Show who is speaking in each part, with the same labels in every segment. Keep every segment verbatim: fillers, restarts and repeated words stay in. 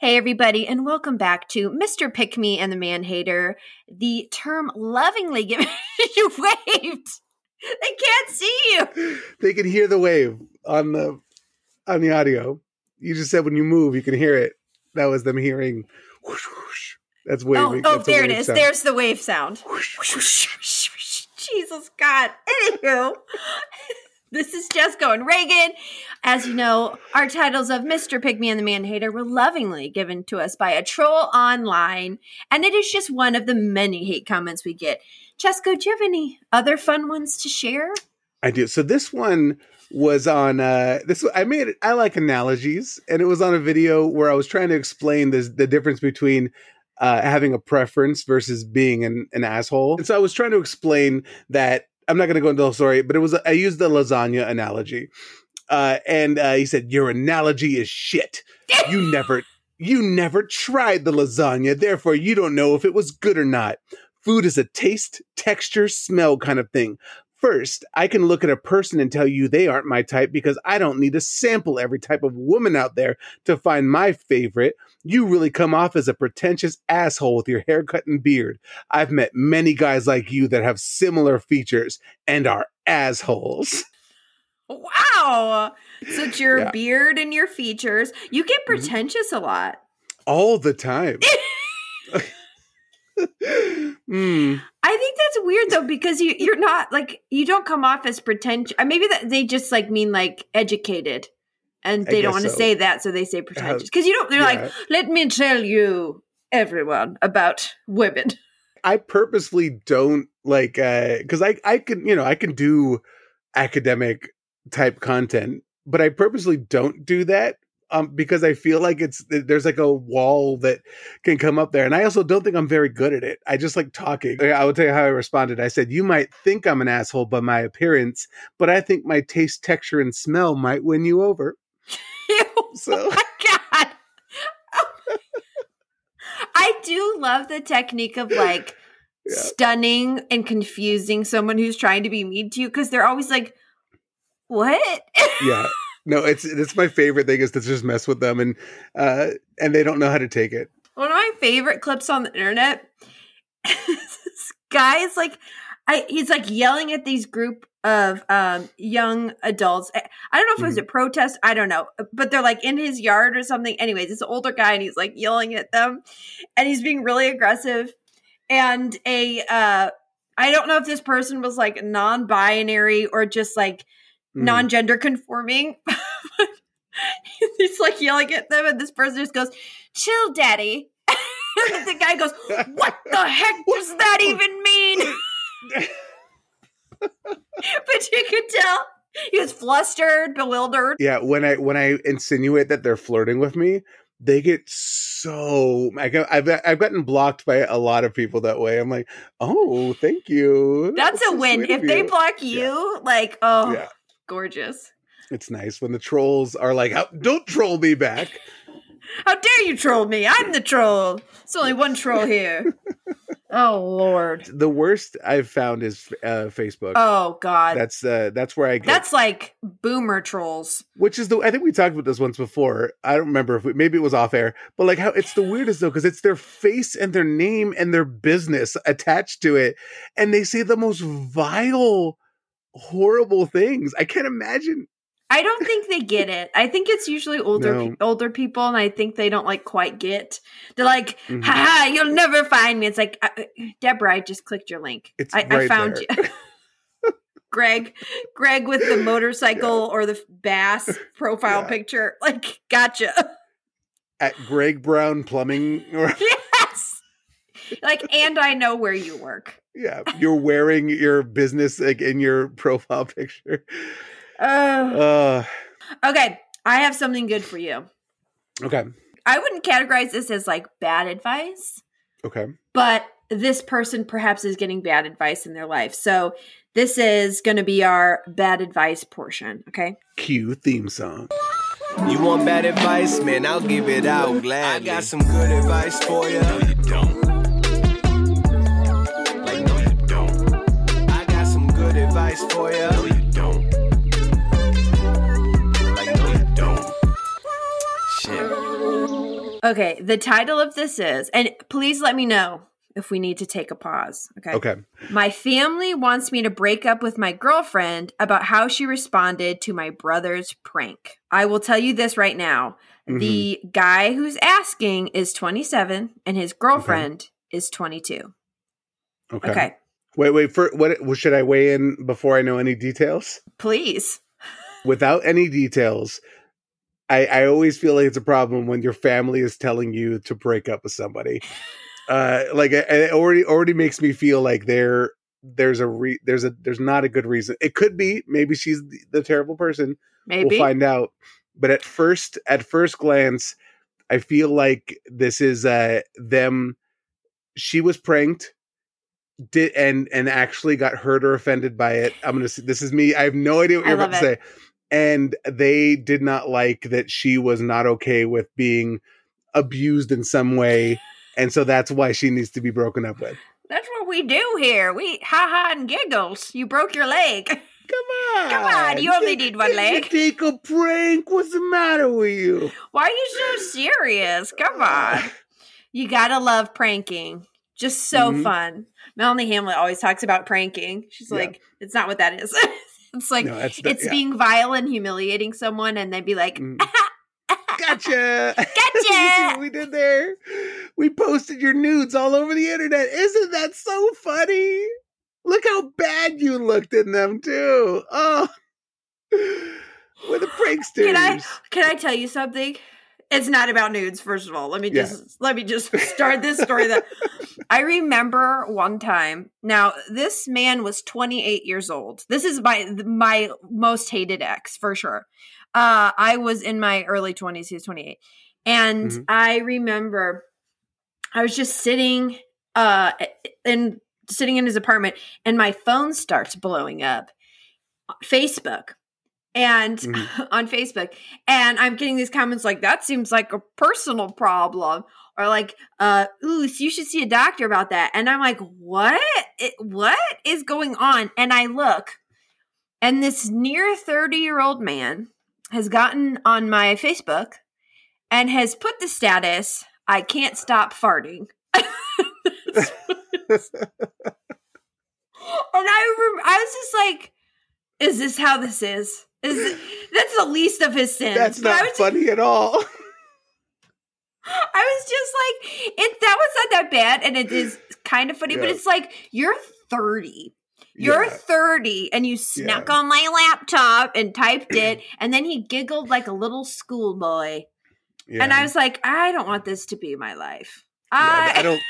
Speaker 1: Hey, everybody, and welcome back to Mister Pick Me and the Man Hater. The term lovingly given, you waved. They can't see you.
Speaker 2: They can hear the wave on the on the audio. You just said when you move, you can hear it. That was them hearing whoosh, whoosh. That's waving.
Speaker 1: Oh, oh
Speaker 2: That's
Speaker 1: there it is.
Speaker 2: Sound.
Speaker 1: There's the wave sound. Whoosh, whoosh, whoosh, whoosh. Jesus God. Anywho, this is Jessica and Reagan. As you know, our titles of Mister Pick Me and the Man Hater were lovingly given to us by a troll online, and it is just one of the many hate comments we get. Jessica, do you have any other fun ones to share?
Speaker 2: I do. So this one was on uh, this. I made it. I like analogies, and it was on a video where I was trying to explain this, the difference between uh, having a preference versus being an, an asshole. And so I was trying to explain that. I'm not going to go into the whole story, but it was. I used the lasagna analogy, uh, and uh, he said, "Your analogy is shit. You never, you never tried the lasagna, therefore you don't know if it was good or not. Food is a taste, texture, smell kind of thing. First, I can look at a person and tell you they aren't my type because I don't need to sample every type of woman out there to find my favorite. You really come off as a pretentious asshole with your haircut and beard. I've met many guys like you that have similar features and are assholes."
Speaker 1: Wow. So it's your
Speaker 2: Yeah.
Speaker 1: beard and your features. You get pretentious a lot.
Speaker 2: All the time. mm.
Speaker 1: I think that's weird though, because you, you're not like, you don't come off as pretentious. Maybe that they just like mean like educated and they
Speaker 2: I
Speaker 1: don't
Speaker 2: guess
Speaker 1: want to
Speaker 2: so.
Speaker 1: say that. So they say pretentious because you don't, they're
Speaker 2: Yeah.
Speaker 1: like, let me tell you everyone about women.
Speaker 2: I purposely don't like, uh, cause I, I can, you know, I can do academic type content, but I purposely don't do that. Um, because I feel like it's, there's like a wall that can come up there. And I also don't think I'm very good at it. I just like talking. I will tell you how I responded. I said, "You might think I'm an asshole by my appearance, but I think my taste, texture, and smell might win you over." So.
Speaker 1: Oh my God. I do love the technique of like
Speaker 2: Yeah.
Speaker 1: stunning and confusing someone who's trying to be mean to you because they're always like, what?
Speaker 2: Yeah. No, it's it's my favorite thing is to just mess with them and uh, and they don't know how to take it.
Speaker 1: One of my favorite clips on the internet, this guy is like, I he's like yelling at these group of um, young adults. I I don't know if it was a protest. I don't know. But they're like in his yard or something. Anyways, it's an older guy and he's like yelling at them. And he's being really aggressive. And a, uh, I don't know if this person was like non-binary or just like
Speaker 2: Mm.
Speaker 1: non-gender conforming. He's like yelling at them and this person just goes, "Chill, daddy." And the guy goes, "What the heck does that even mean?" But you could tell he was flustered, bewildered.
Speaker 2: Yeah, when I when I insinuate that they're flirting with me, they get so. I got, I've I've gotten blocked by a lot of people that way. I'm like, "Oh, thank you."
Speaker 1: That's a
Speaker 2: so
Speaker 1: win.
Speaker 2: sweet
Speaker 1: If
Speaker 2: of
Speaker 1: they
Speaker 2: you.
Speaker 1: block you, like, oh,
Speaker 2: Yeah.
Speaker 1: gorgeous.
Speaker 2: It's nice when the trolls are like, "How- "Don't troll me back."
Speaker 1: How dare you troll me? I'm the troll. There's only one troll here. Oh, Lord.
Speaker 2: The worst I've found is uh, Facebook.
Speaker 1: Oh, God.
Speaker 2: That's uh, that's where I get.
Speaker 1: That's like boomer trolls.
Speaker 2: Which is the, I think we talked about this once before. I don't remember if we, maybe it was off air, but like how it's the weirdest though, because it's their face and their name and their business attached to it. And they say the most vile, horrible things. I can't imagine.
Speaker 1: I don't think they get it. I think it's usually older
Speaker 2: No.
Speaker 1: pe- older people, and I think they don't like quite get. They're like,
Speaker 2: Mhm.
Speaker 1: "Ha ha, you'll never find me." It's like, uh, Deborah, I just clicked your link.
Speaker 2: It's
Speaker 1: I, I
Speaker 2: right
Speaker 1: found
Speaker 2: there.
Speaker 1: you. Greg, Greg with the motorcycle or the bass profile
Speaker 2: Yeah.
Speaker 1: picture. Like, gotcha.
Speaker 2: At Greg Brown Plumbing. Or,
Speaker 1: Yes. Like, and I know where you work.
Speaker 2: yeah, you're wearing your business like in your profile picture.
Speaker 1: Uh,
Speaker 2: Uh,
Speaker 1: okay, I have something good for you.
Speaker 2: okay.
Speaker 1: I wouldn't categorize this as like bad advice,
Speaker 2: Okay.
Speaker 1: but this person perhaps is getting bad advice in their life. So this is going to be our bad advice portion. Okay.
Speaker 2: Cue theme song.
Speaker 3: You want bad advice? Man, I'll give it out gladly. I got some good advice for you. No, you don't. Like, no, you don't. I got some good advice for you. No, you don't. Like, no, you don't. Shit.
Speaker 1: Okay, the title of this is, and please let me know if we need to take a pause. Okay.
Speaker 2: Okay.
Speaker 1: My family wants me to break up with my girlfriend about how she responded to my brother's prank. I will tell you this right now. Mm-hmm. The guy who's asking is twenty-seven and his girlfriend okay. is twenty-two.
Speaker 2: Okay.
Speaker 1: Okay.
Speaker 2: Wait, wait, for what should I weigh in before I know any details?
Speaker 1: Please.
Speaker 2: Without any details, I, I always feel like it's a problem when your family is telling you to break up with somebody. Uh, like it, it already already makes me feel like there there's a re, there's a there's not a good reason. It could be maybe she's the, the terrible person.
Speaker 1: Maybe
Speaker 2: we'll find out. But at first at first glance, I feel like this is uh, them. She was pranked, did and and actually got hurt or offended by it. I'm gonna. This is me. I have no idea what you're about to say. And they did not like that she was not okay with being abused in some way. And so that's why she needs to be broken up with.
Speaker 1: That's what we do here. We ha-ha and giggles. You broke your leg.
Speaker 2: Come on.
Speaker 1: Come on. You only need one leg.
Speaker 2: You take a prank. What's the matter with you?
Speaker 1: Why are you so serious? Come on. You gotta love pranking. Just so mm-hmm. fun. Melanie Hamlet always talks about pranking. She's yeah. like, it's not what that is. It's like, no, the, it's yeah. being vile and humiliating someone and they'd be like, mm.
Speaker 2: Gotcha.
Speaker 1: Gotcha.
Speaker 2: You see what we did there? We posted your nudes all over the internet. Isn't that so funny? Look how bad you looked in them too. Oh, we're the pranksters.
Speaker 1: Can I, can I tell you something? It's not about nudes, first of all. Let me just yeah. let me just start this story. That I remember one time. Now, this man was twenty-eight years old. This is my my most hated ex for sure. Uh, I was in my early twenties. He was twenty-eight, and mm-hmm. I remember I was just sitting uh in sitting in his apartment, and my phone starts blowing up. Facebook. And mm-hmm. on Facebook, and I'm getting these comments like, that seems like a personal problem, or like, uh, ooh, you should see a doctor about that. And I'm like, what? It, what is going on? And I look, and this near thirty year old man has gotten on my Facebook and has put the status, I can't stop farting. And I, rem- I was just like, is this how this is? Is it, that's the least of his sins.
Speaker 2: That's not
Speaker 1: was,
Speaker 2: funny at all.
Speaker 1: I was just like, it. That was not that bad, and it is kind of funny, yeah. but it's like, you're thirty. You're yeah. thirty, and you snuck yeah. on my laptop and typed it, and then he giggled like a little schoolboy. Yeah. And I was like, I don't want this to be my life.
Speaker 2: Yeah,
Speaker 1: I,
Speaker 2: I don't...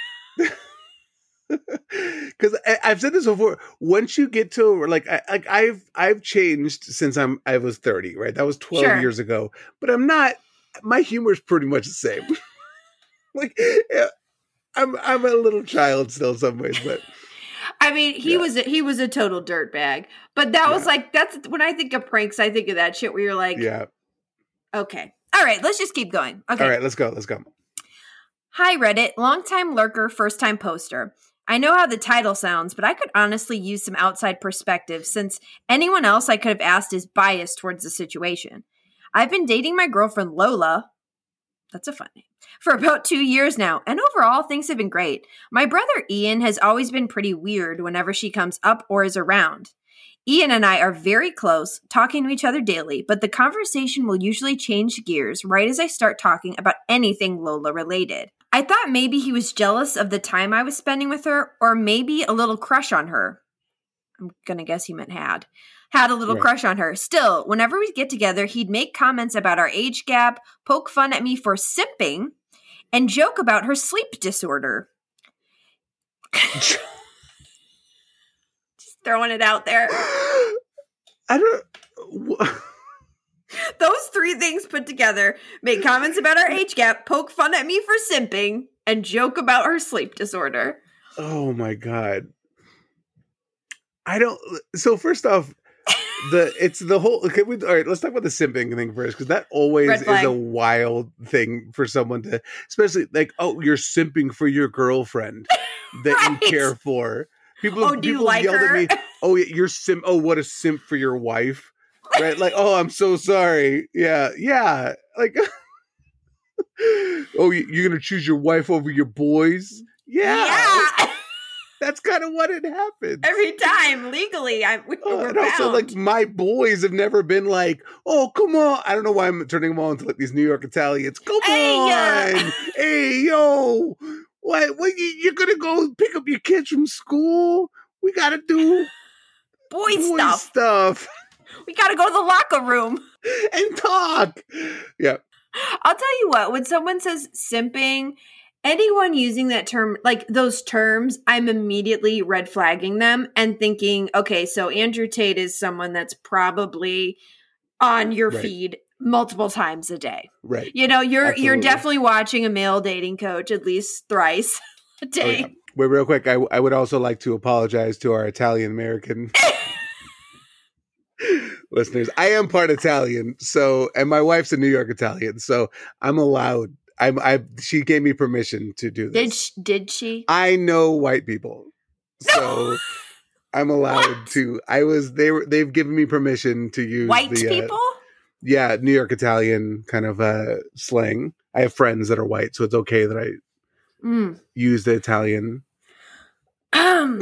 Speaker 2: Because I've said this before. Once you get to like, I, like I've I've changed since I'm I was thirty, right? That was twelve sure. years ago. But I'm not. My humor is pretty much the same. Like, yeah, I'm I'm a little child still in some ways, but
Speaker 1: I mean, he yeah. was a, he was a total dirtbag. But that yeah. was like, that's when I think of pranks, I think of that shit where you're like,
Speaker 2: yeah,
Speaker 1: okay, all right, let's just keep going. Okay,
Speaker 2: all right, let's go, let's go.
Speaker 1: Hi Reddit, longtime lurker, first time poster. I know how the title sounds, but I could honestly use some outside perspective since anyone else I could have asked is biased towards the situation. I've been dating my girlfriend Lola, that's a fun name, for about two years now, and overall things have been great. My brother Ian has always been pretty weird whenever she comes up or is around. Ian and I are very close, talking to each other daily, but the conversation will usually change gears right as I start talking about anything Lola related. I thought maybe he was jealous of the time I was spending with her, or maybe a little crush on her. I'm going to guess he meant had. Had a little right. crush on her. Still, whenever we get together, he'd make comments about our age gap, poke fun at me for simping, and joke about her sleep disorder. Just throwing it out there.
Speaker 2: I don't...
Speaker 1: Those three things put together make comments about our age gap, poke fun at me for simping, and joke about her sleep disorder.
Speaker 2: Oh my God. I don't. So first off, the it's the whole. Okay, we, all right, let's talk about the simping thing first, because that always is a wild thing for someone to, especially like, oh, you're simping for your girlfriend that right. you care for. People,
Speaker 1: oh, do
Speaker 2: people
Speaker 1: you like
Speaker 2: yelled
Speaker 1: her?
Speaker 2: at me. Oh, you're simp. Oh, what a simp for your wife. Right, like, oh, I'm so sorry. Yeah, yeah. Like, Oh, you're going to choose your wife over your boys? Yeah.
Speaker 1: Yeah.
Speaker 2: That's kind of what had happened.
Speaker 1: Every time, legally, I, we,
Speaker 2: Uh,
Speaker 1: we're
Speaker 2: and also,
Speaker 1: bound.
Speaker 2: like, my boys have never been like, oh, come on. I don't know why I'm turning them all into like these New York Italians. Come
Speaker 1: Hey, uh,
Speaker 2: on. Hey, yo. What? What? You, you're going to go pick up your kids from school? We got to do
Speaker 1: boy,
Speaker 2: boy
Speaker 1: stuff.
Speaker 2: stuff
Speaker 1: We got to go to the locker room.
Speaker 2: and talk. Yeah.
Speaker 1: I'll tell you what, when someone says simping, anyone using that term, like those terms, I'm immediately red flagging them and thinking, okay, so Andrew Tate is someone that's probably on your
Speaker 2: Right.
Speaker 1: feed multiple times a day.
Speaker 2: Right.
Speaker 1: You know, you're
Speaker 2: Absolutely.
Speaker 1: you're definitely watching a male dating coach at least thrice a
Speaker 2: Oh,
Speaker 1: day.
Speaker 2: yeah. Wait, real quick. I, I would also like to apologize to our Italian American listeners. I am part Italian, so and my wife's a New York Italian, so I'm allowed. I'm. I. She gave me permission to do this.
Speaker 1: Did sh- did she?
Speaker 2: I know white people, so I'm allowed
Speaker 1: What?
Speaker 2: to. I was. They were. They've given me permission to use
Speaker 1: White
Speaker 2: the, uh,
Speaker 1: people?
Speaker 2: yeah, New York Italian kind of uh, slang. I have friends that are white, so it's okay that I
Speaker 1: Mm.
Speaker 2: use the Italian.
Speaker 1: Um,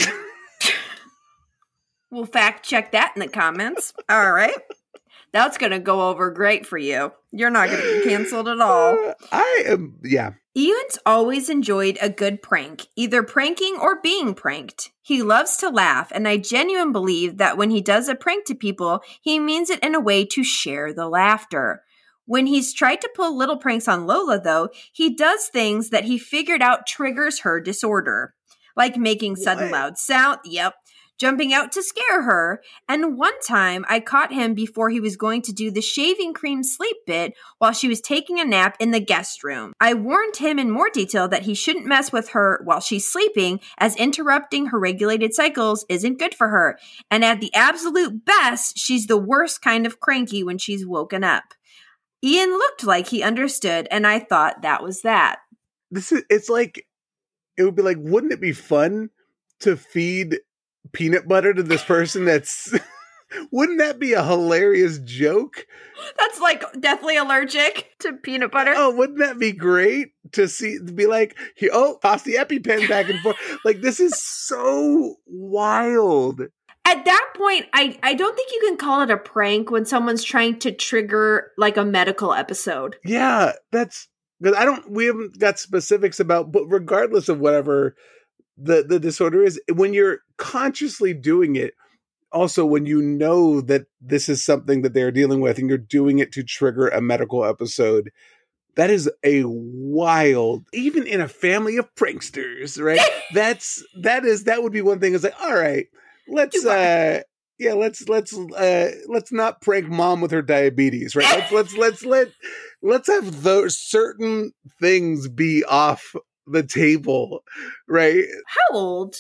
Speaker 1: we'll fact check that in the comments. All right. That's going to go over great for you. You're not going to get canceled at all.
Speaker 2: Uh, I am. Yeah.
Speaker 1: Ian's always enjoyed a good prank, either pranking or being pranked. He loves to laugh, and I genuinely believe that when he does a prank to people, he means it in a way to share the laughter. When he's tried to pull little pranks on Lola, though, he does things that he figured out triggers her disorder, like making sudden
Speaker 2: What?
Speaker 1: loud sound, yep, jumping out to scare her. And one time, I caught him before he was going to do the shaving cream sleep bit while she was taking a nap in the guest room. I warned him in more detail that he shouldn't mess with her while she's sleeping, as interrupting her regulated cycles isn't good for her. And at the absolute best, she's the worst kind of cranky when she's woken up. Ian looked like he understood, and I thought that was that.
Speaker 2: This is. It's like. It would be like. Wouldn't it be fun to feed peanut butter to this person? That's. Wouldn't that be a hilarious joke?
Speaker 1: That's like deathly allergic to peanut butter.
Speaker 2: Oh, wouldn't that be great to see? To be like, he, oh, toss the EpiPen back and forth. Like, this is so wild.
Speaker 1: At that point, I, I don't think you can call it a prank when someone's trying to trigger like a medical episode.
Speaker 2: Yeah, that's because I don't. We haven't got specifics about, but regardless of whatever the the disorder is, when you're consciously doing it, also when you know that this is something that they're dealing with, and you're doing it to trigger a medical episode, that is a wild. Even in a family of pranksters, right? that's that is that would be one thing. Is like, all right, let's. uh Yeah, let's let's uh, let's not prank mom with her diabetes, right? Let's let's let's let let's have those certain things be off the table, right?
Speaker 1: How old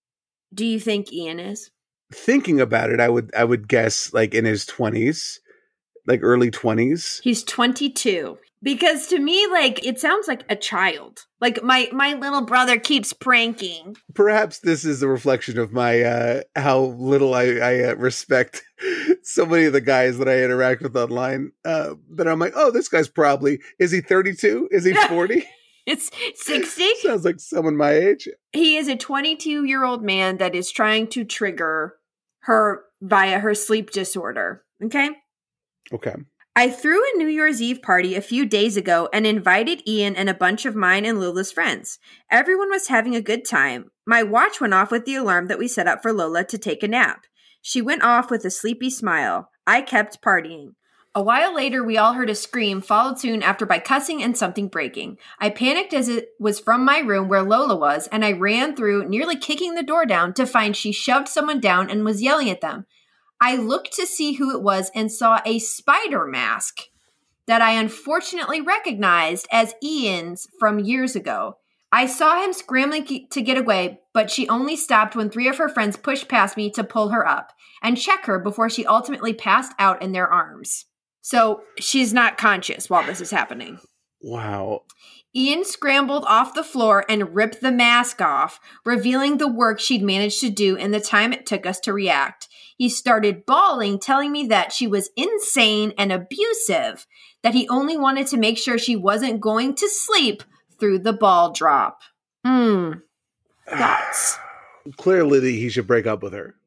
Speaker 1: do you think Ian is?
Speaker 2: Thinking about it, I would I would guess like in his twenties, like early twenties.
Speaker 1: He's twenty-two. Because to me, like, it sounds like a child. Like, my, my little brother keeps pranking.
Speaker 2: Perhaps this is a reflection of my uh, how little I, I uh, respect so many of the guys that I interact with online. Uh, that I'm like, oh, this guy's probably, is he thirty-two? Is he forty?
Speaker 1: It's sixty.
Speaker 2: Sounds like someone my age.
Speaker 1: He is a twenty-two-year-old man that is trying to trigger her via her sleep disorder. Okay?
Speaker 2: Okay.
Speaker 1: I threw a New Year's Eve party a few days ago and invited Ian and a bunch of mine and Lola's friends. Everyone was having a good time. My watch went off with the alarm that we set up for Lola to take a nap. She went off with a sleepy smile. I kept partying. A while later, we all heard a scream, followed soon after by cussing and something breaking. I panicked as it was from my room where Lola was, and I ran through, nearly kicking the door down, to find she shoved someone down and was yelling at them. I looked to see who it was and saw a spider mask that I unfortunately recognized as Ian's from years ago. I saw him scrambling to get away, but she only stopped when three of her friends pushed past me to pull her up and check her before she ultimately passed out in their arms. So she's not conscious while this is happening.
Speaker 2: Wow.
Speaker 1: Ian scrambled off the floor and ripped the mask off, revealing the work she'd managed to do in the time it took us to react. He started bawling, telling me that she was insane and abusive, that he only wanted to make sure she wasn't going to sleep through the ball drop. Hmm. Thoughts?
Speaker 2: Clearly, he should break up with her.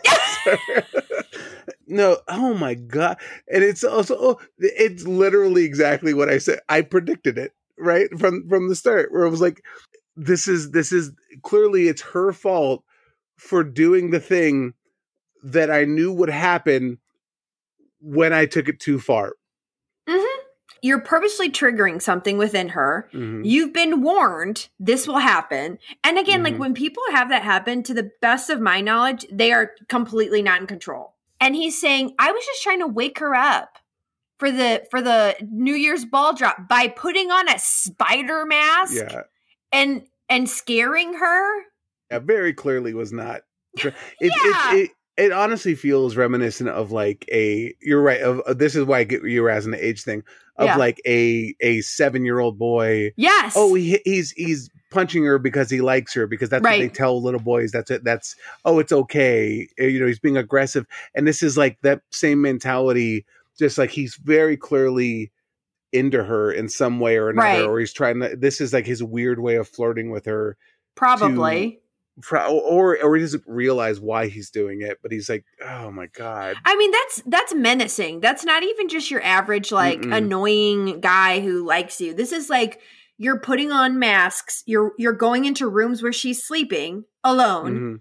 Speaker 2: No, oh my God. And it's also, oh, it's literally exactly what I said. I predicted it, right? From, from the start, where it was like, this is, this is clearly it's her fault for doing the thing that I knew would happen when I took it too far.
Speaker 1: Mm-hmm. You're purposely triggering something within her.
Speaker 2: Mm-hmm.
Speaker 1: You've been warned this will happen. And again,
Speaker 2: Mm-hmm.
Speaker 1: like when people have that happen, to the best of my knowledge, they are completely not in control. And he's saying, I was just trying to wake her up for the for the New Year's ball drop by putting on a spider mask
Speaker 2: Yeah.
Speaker 1: and and scaring her.
Speaker 2: Yeah, very clearly was not. It,
Speaker 1: Yeah.
Speaker 2: it, it, it honestly feels reminiscent of like a, you're right, of, of this is why I get you were asking the age thing, of
Speaker 1: Yeah.
Speaker 2: like a a seven-year-old boy.
Speaker 1: Yes.
Speaker 2: Oh, he, he's he's punching her because he likes her, because that's
Speaker 1: Right.
Speaker 2: what they tell little boys. That's it. That's, oh, it's okay. You know, he's being aggressive. And this is like that same mentality, just like he's very clearly into her in some way or another,
Speaker 1: Right.
Speaker 2: or he's trying to, this is like his weird way of flirting with her.
Speaker 1: Probably.
Speaker 2: Or or he doesn't realize why he's doing it, but he's like, oh my God.
Speaker 1: I mean, that's that's menacing. That's not even just your average, like,
Speaker 2: Mm-mm.
Speaker 1: annoying guy who likes you. This is like you're putting on masks. You're you're going into rooms where she's sleeping alone.
Speaker 2: Mhm.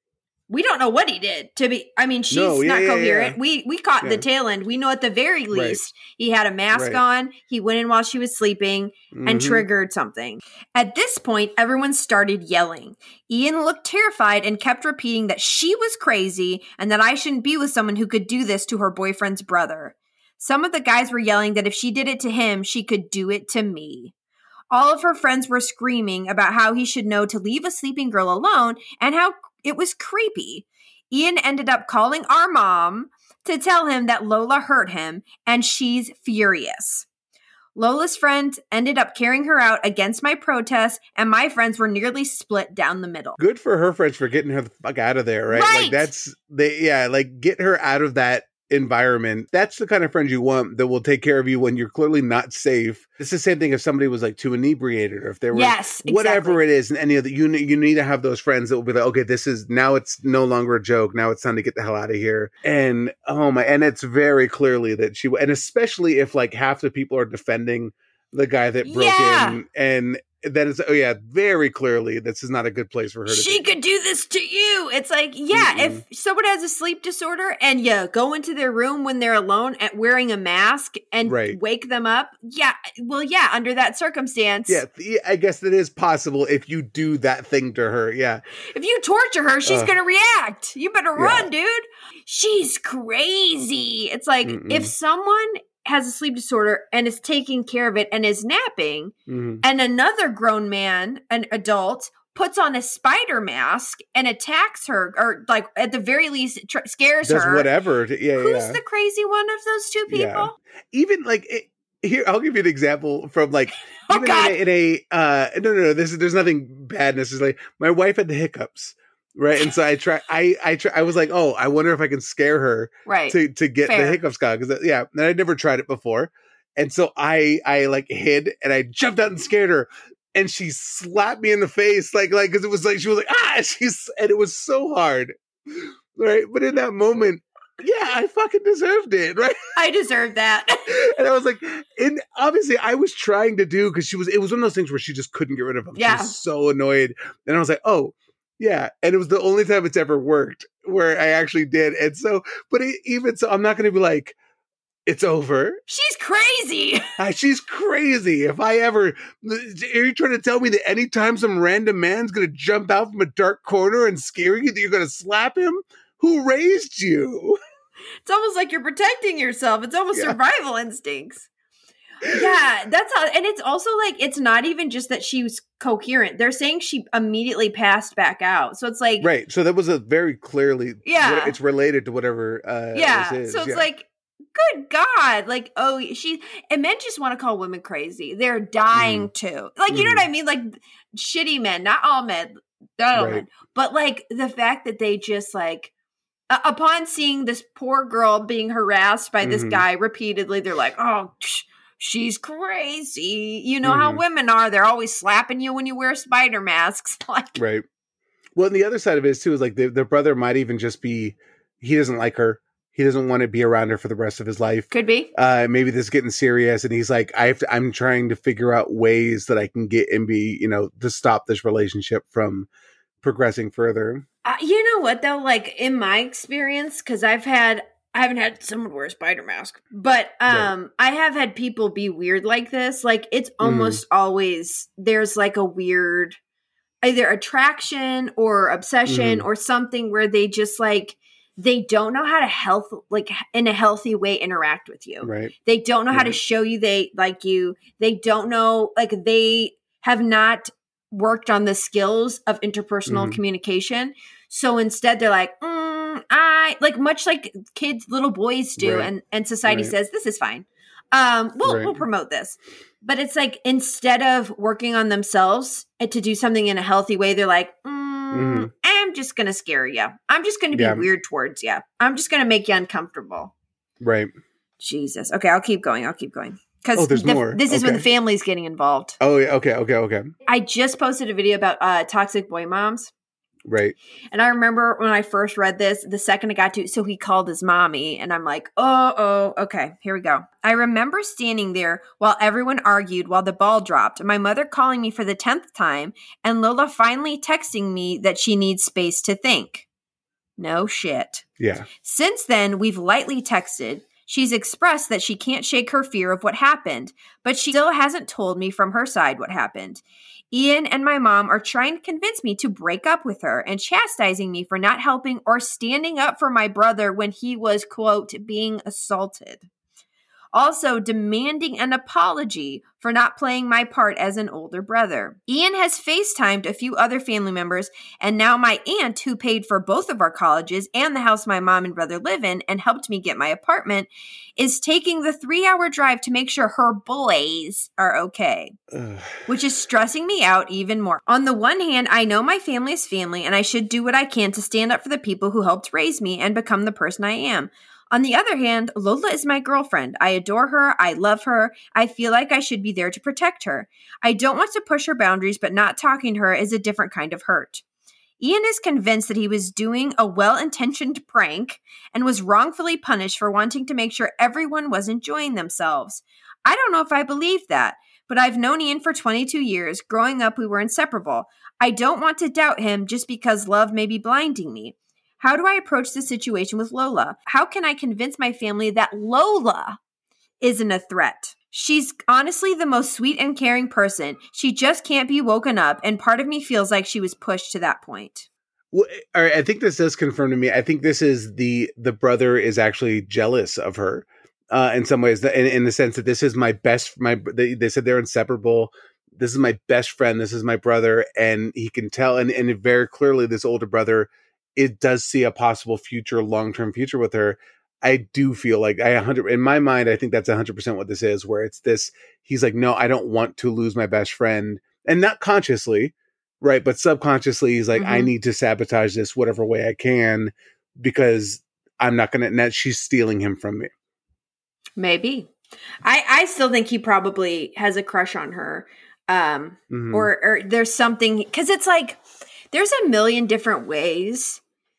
Speaker 1: We don't know what he did. To be, I mean, she's
Speaker 2: No, yeah,
Speaker 1: not
Speaker 2: yeah,
Speaker 1: coherent.
Speaker 2: yeah.
Speaker 1: We we caught the
Speaker 2: Yeah.
Speaker 1: tail end. We know at the very
Speaker 2: Right.
Speaker 1: least he had a mask
Speaker 2: Right.
Speaker 1: on. He went in while she was sleeping and
Speaker 2: Mhm.
Speaker 1: triggered something. At this point, everyone started yelling. Ian looked terrified and kept repeating that she was crazy and that I shouldn't be with someone who could do this to her boyfriend's brother. Some of the guys were yelling that if she did it to him, she could do it to me. All of her friends were screaming about how he should know to leave a sleeping girl alone and how it was creepy. Ian ended up calling our mom to tell him that Lola hurt him, and she's furious. Lola's friend ended up carrying her out against my protest, and my friends were nearly split down the middle.
Speaker 2: Good for her friends for getting her the fuck out of there, right?
Speaker 1: Right.
Speaker 2: Like that's they yeah, like get her out of that environment. That's the kind of friends you want that will take care of you when you're clearly not safe. It's the same thing if somebody was like too inebriated, or if there was
Speaker 1: Yes,
Speaker 2: whatever
Speaker 1: exactly.
Speaker 2: it is, and any of the, you you need to have those friends that will be like, okay, this is now it's no longer a joke. Now it's time to get the hell out of here. And oh my, and it's very clearly that she, and especially if like half the people are defending the guy that broke
Speaker 1: Yeah.
Speaker 2: in, and that is, oh yeah, very clearly this is not a good place for her to
Speaker 1: She
Speaker 2: be.
Speaker 1: could do this to you. It's like, yeah,
Speaker 2: Mm-mm.
Speaker 1: if someone has a sleep disorder and you go into their room when they're alone at wearing a mask and
Speaker 2: Right.
Speaker 1: wake them up, yeah, well, yeah, under that circumstance,
Speaker 2: Yeah, th- I guess that is possible if you do that thing to her. Yeah.
Speaker 1: if you torture her, she's
Speaker 2: Ugh.
Speaker 1: going to react. You better
Speaker 2: Yeah.
Speaker 1: run, dude. She's crazy. It's like
Speaker 2: Mm-mm.
Speaker 1: if someone has a sleep disorder and is taking care of it and is napping,
Speaker 2: Mhm.
Speaker 1: and another grown man, an adult, puts on a spider mask and attacks her, or like at the very least tr- scares
Speaker 2: Does
Speaker 1: her.
Speaker 2: whatever. To, yeah,
Speaker 1: Who's
Speaker 2: yeah.
Speaker 1: the crazy one of those two people?
Speaker 2: Yeah. Even like it, here, I'll give you an example from like
Speaker 1: Oh,
Speaker 2: even
Speaker 1: God.
Speaker 2: in a, in a uh, no, no, no. This is there's nothing bad necessarily. My wife had the hiccups, right? And so I try, I, I try, I was like, oh, I wonder if I can scare her
Speaker 1: Right.
Speaker 2: to to get
Speaker 1: Fair.
Speaker 2: the hiccups gone, because yeah, and I'd never tried it before, and so I I like hid and I jumped out and scared her, and she slapped me in the face like like because it was like she was like ah she's and it was so hard, right? But in that moment, yeah, I fucking deserved it, right?
Speaker 1: I deserve that.
Speaker 2: And I was like, and obviously I was trying to do because she was it was one of those things where she just couldn't get rid of him.
Speaker 1: Yeah.
Speaker 2: She was so annoyed, and I was like, oh. Yeah, and it was the only time it's ever worked where I actually did. And so, but it, even so, I'm not going to be like, it's over.
Speaker 1: She's crazy.
Speaker 2: Ah, she's crazy. If I ever, are you trying to tell me that anytime some random man's going to jump out from a dark corner and scare you, that you're going to slap him? Who raised you?
Speaker 1: It's almost like you're protecting yourself. It's almost
Speaker 2: Yeah.
Speaker 1: survival instincts. Yeah, that's how, and it's also like it's not even just that she was coherent. They're saying she immediately passed back out. So it's like,
Speaker 2: Right. So that was a very clearly,
Speaker 1: Yeah.
Speaker 2: it's related to whatever uh,
Speaker 1: yeah.
Speaker 2: this is.
Speaker 1: So it's
Speaker 2: yeah.
Speaker 1: like, good God, like, oh, she and men just want to call women crazy. They're dying to, like, you know
Speaker 2: Mhm.
Speaker 1: what I mean? Like, shitty men, not all men, not all
Speaker 2: Right.
Speaker 1: men, but like the fact that they just like uh, upon seeing this poor girl being harassed by this
Speaker 2: Mhm.
Speaker 1: guy repeatedly, they're like, oh, tsh, she's crazy. You know how
Speaker 2: Mhm.
Speaker 1: women are. They're always slapping you when you wear spider masks. Like,
Speaker 2: Right. Well, and the other side of it is too is like the, the brother might even just be he doesn't like her. He doesn't want to be around her for the rest of his life.
Speaker 1: could be.
Speaker 2: Uh, maybe this is getting serious, and he's like, I have to, I'm trying to figure out ways that I can get and be, you know, to stop this relationship from progressing further.
Speaker 1: Uh, you know what though? Like in my experience, because I've had, I haven't had someone wear a spider mask, but um, right. I have had people be weird like this. Like it's almost mm-hmm. always there's like a weird either attraction or obsession mm-hmm. or something where they just like they don't know how to health like in a healthy way interact with you.
Speaker 2: Right.
Speaker 1: They don't know
Speaker 2: right.
Speaker 1: how to show you they like you. They don't know like they have not worked on the skills of interpersonal mm-hmm. communication. So instead they're like, mm, I like much like kids, little boys do. Right. And, and society right. says, this is fine. Um, we'll, right. we'll promote this. But it's like, instead of working on themselves and to do something in a healthy way, they're like, mm, mm-hmm. I'm just going to scare you. I'm just going to be yeah. weird towards you. I'm just going to make you uncomfortable.
Speaker 2: Right.
Speaker 1: Jesus. Okay. I'll keep going. I'll keep going. Because
Speaker 2: oh, there's
Speaker 1: the,
Speaker 2: more.
Speaker 1: This is
Speaker 2: okay.
Speaker 1: when the family's getting involved.
Speaker 2: Oh, yeah. Okay. Okay. Okay.
Speaker 1: I just posted a video about uh, toxic boy moms.
Speaker 2: Right.
Speaker 1: And I remember when I first read this, the second I got to, so he called his mommy and I'm like, oh, oh, okay, here we go. I remember standing there while everyone argued while the ball dropped, my mother calling me for the tenth time and Lola finally texting me that she needs space to think. No shit.
Speaker 2: Yeah.
Speaker 1: Since then, we've lightly texted. She's expressed that she can't shake her fear of what happened, but she still hasn't told me from her side what happened. Ian and my mom are trying to convince me to break up with her and chastising me for not helping or standing up for my brother when he was, quote, being assaulted. Also demanding an apology for not playing my part as an older brother. Ian has FaceTimed a few other family members, and now my aunt, who paid for both of our colleges and the house my mom and brother live in and helped me get my apartment, is taking the three-hour drive to make sure her boys are okay, Ugh. Which is stressing me out even more. On the one hand, I know my family is family, and I should do what I can to stand up for the people who helped raise me and become the person I am. On the other hand, Lola is my girlfriend. I adore her. I love her. I feel like I should be there to protect her. I don't want to push her boundaries, but not talking to her is a different kind of hurt. Ian is convinced that he was doing a well-intentioned prank and was wrongfully punished for wanting to make sure everyone was enjoying themselves. I don't know if I believe that, but I've known Ian for twenty-two years. Growing up, we were inseparable. I don't want to doubt him just because love may be blinding me. How do I approach this situation with Lola? How can I convince my family that Lola isn't a threat? She's honestly the most sweet and caring person. She just can't be woken up, and part of me feels like she was pushed to that point.
Speaker 2: Well, all right, I think this does confirm to me. I think this is the the brother is actually jealous of her uh, in some ways, in, in the sense that this is my best. My they, they said they're inseparable. This is my best friend. This is my brother, and he can tell, and, and very clearly, this older brother. It does see a possible future, long-term future with her. I do feel like I one hundred in my mind, I think that's one hundred percent what this is, where it's this, he's like, no, I don't want to lose my best friend. And not consciously, right? But subconsciously, he's like, mm-hmm. I need to sabotage this whatever way I can because I'm not going to, and she's stealing him from me.
Speaker 1: Maybe. I, I still think he probably has a crush on her. Um, mm-hmm. or, or there's something, because it's like, there's a million different ways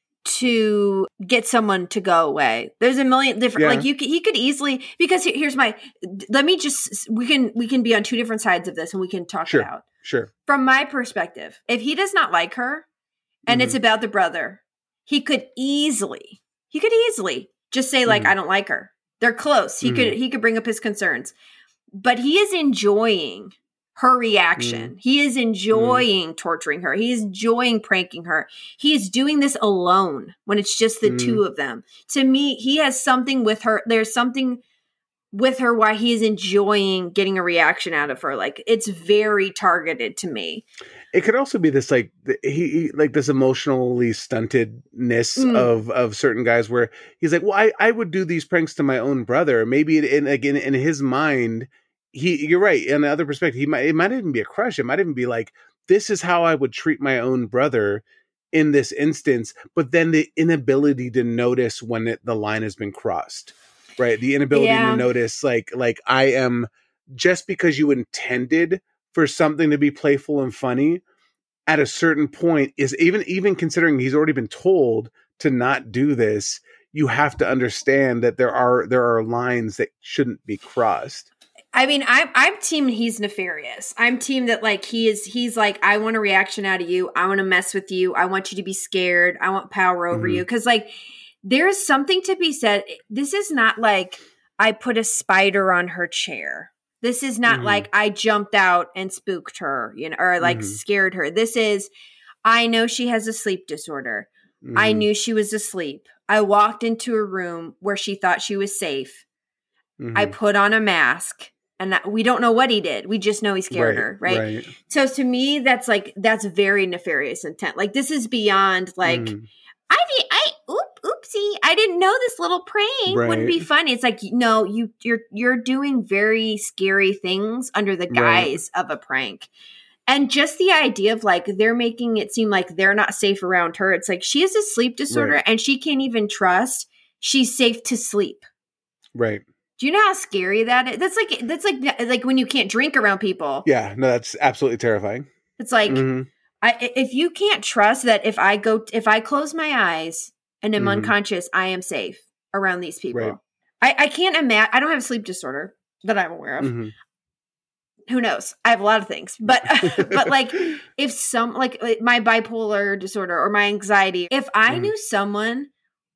Speaker 1: to get someone to go away. There's a million different, yeah. like you could, he could easily, because here's my, let me just, we can, we can be on two different sides of this and we can talk
Speaker 2: sure,
Speaker 1: it out.
Speaker 2: Sure.
Speaker 1: From my perspective, if he does not like her and mm-hmm. it's about the brother, he could easily, he could easily just say like, mm-hmm. I don't like her. They're close. He mm-hmm. could, he could bring up his concerns, but he is enjoying her reaction. Mm. He is enjoying mm. torturing her. He is enjoying pranking her. He is doing this alone when it's just the mm. two of them. To me, he has something with her. There's something with her why he is enjoying getting a reaction out of her. Like it's very targeted to me.
Speaker 2: It could also be this like he, he like this emotionally stuntedness mm. of of certain guys where he's like, well, I, I would do these pranks to my own brother. Maybe in again in his mind. He, you're right. In the other perspective, he might, it might even be a crush. It might even be like, this is how I would treat my own brother in this instance, but then the inability to notice when it, the line has been crossed, right? The inability
Speaker 1: Yeah.
Speaker 2: to notice, like, like I am, just because you intended for something to be playful and funny at a certain point is even, even considering he's already been told to not do this, you have to understand that there are, there are lines that shouldn't be crossed.
Speaker 1: I mean, I'm I'm team he's nefarious. I'm team that like he is he's like, I want a reaction out of you. I want to mess with you. I want you to be scared. I want power over
Speaker 2: Mm-hmm.
Speaker 1: you. Cause like there's something to be said. This is not like I put a spider on her chair. This is not
Speaker 2: Mm-hmm.
Speaker 1: like I jumped out and spooked her, you know, or like
Speaker 2: Mhm.
Speaker 1: scared her. This is, I know she has a sleep disorder.
Speaker 2: Mhm.
Speaker 1: I knew she was asleep. I walked into a room where she thought she was safe.
Speaker 2: Mhm.
Speaker 1: I put on a mask. And that, we don't know what he did. We just know he scared
Speaker 2: Right,
Speaker 1: her, right?
Speaker 2: right.
Speaker 1: So to me, that's like that's very nefarious intent. Like this is beyond like
Speaker 2: Mhm.
Speaker 1: I did I oop oopsie I didn't know this little prank
Speaker 2: Right.
Speaker 1: would be funny. It's like no, you you're you're doing very scary things under the
Speaker 2: Right.
Speaker 1: guise of a prank. And just the idea of like they're making it seem like they're not safe around her. It's like she has a sleep disorder
Speaker 2: Right.
Speaker 1: and she can't even trust she's safe to sleep.
Speaker 2: Right.
Speaker 1: Do you know how scary that is? That's like that's like like when you can't drink around people.
Speaker 2: Yeah, no, that's absolutely terrifying.
Speaker 1: It's like
Speaker 2: Mhm.
Speaker 1: I, if you can't trust that if I go if I close my eyes and am
Speaker 2: Mhm.
Speaker 1: unconscious, I am safe around these people.
Speaker 2: Right.
Speaker 1: I, I can't imagine. I don't have a sleep disorder that I'm aware of.
Speaker 2: Mhm.
Speaker 1: Who knows? I have a lot of things, but but like if some like, like my bipolar disorder or my anxiety, if I
Speaker 2: Mhm.
Speaker 1: knew someone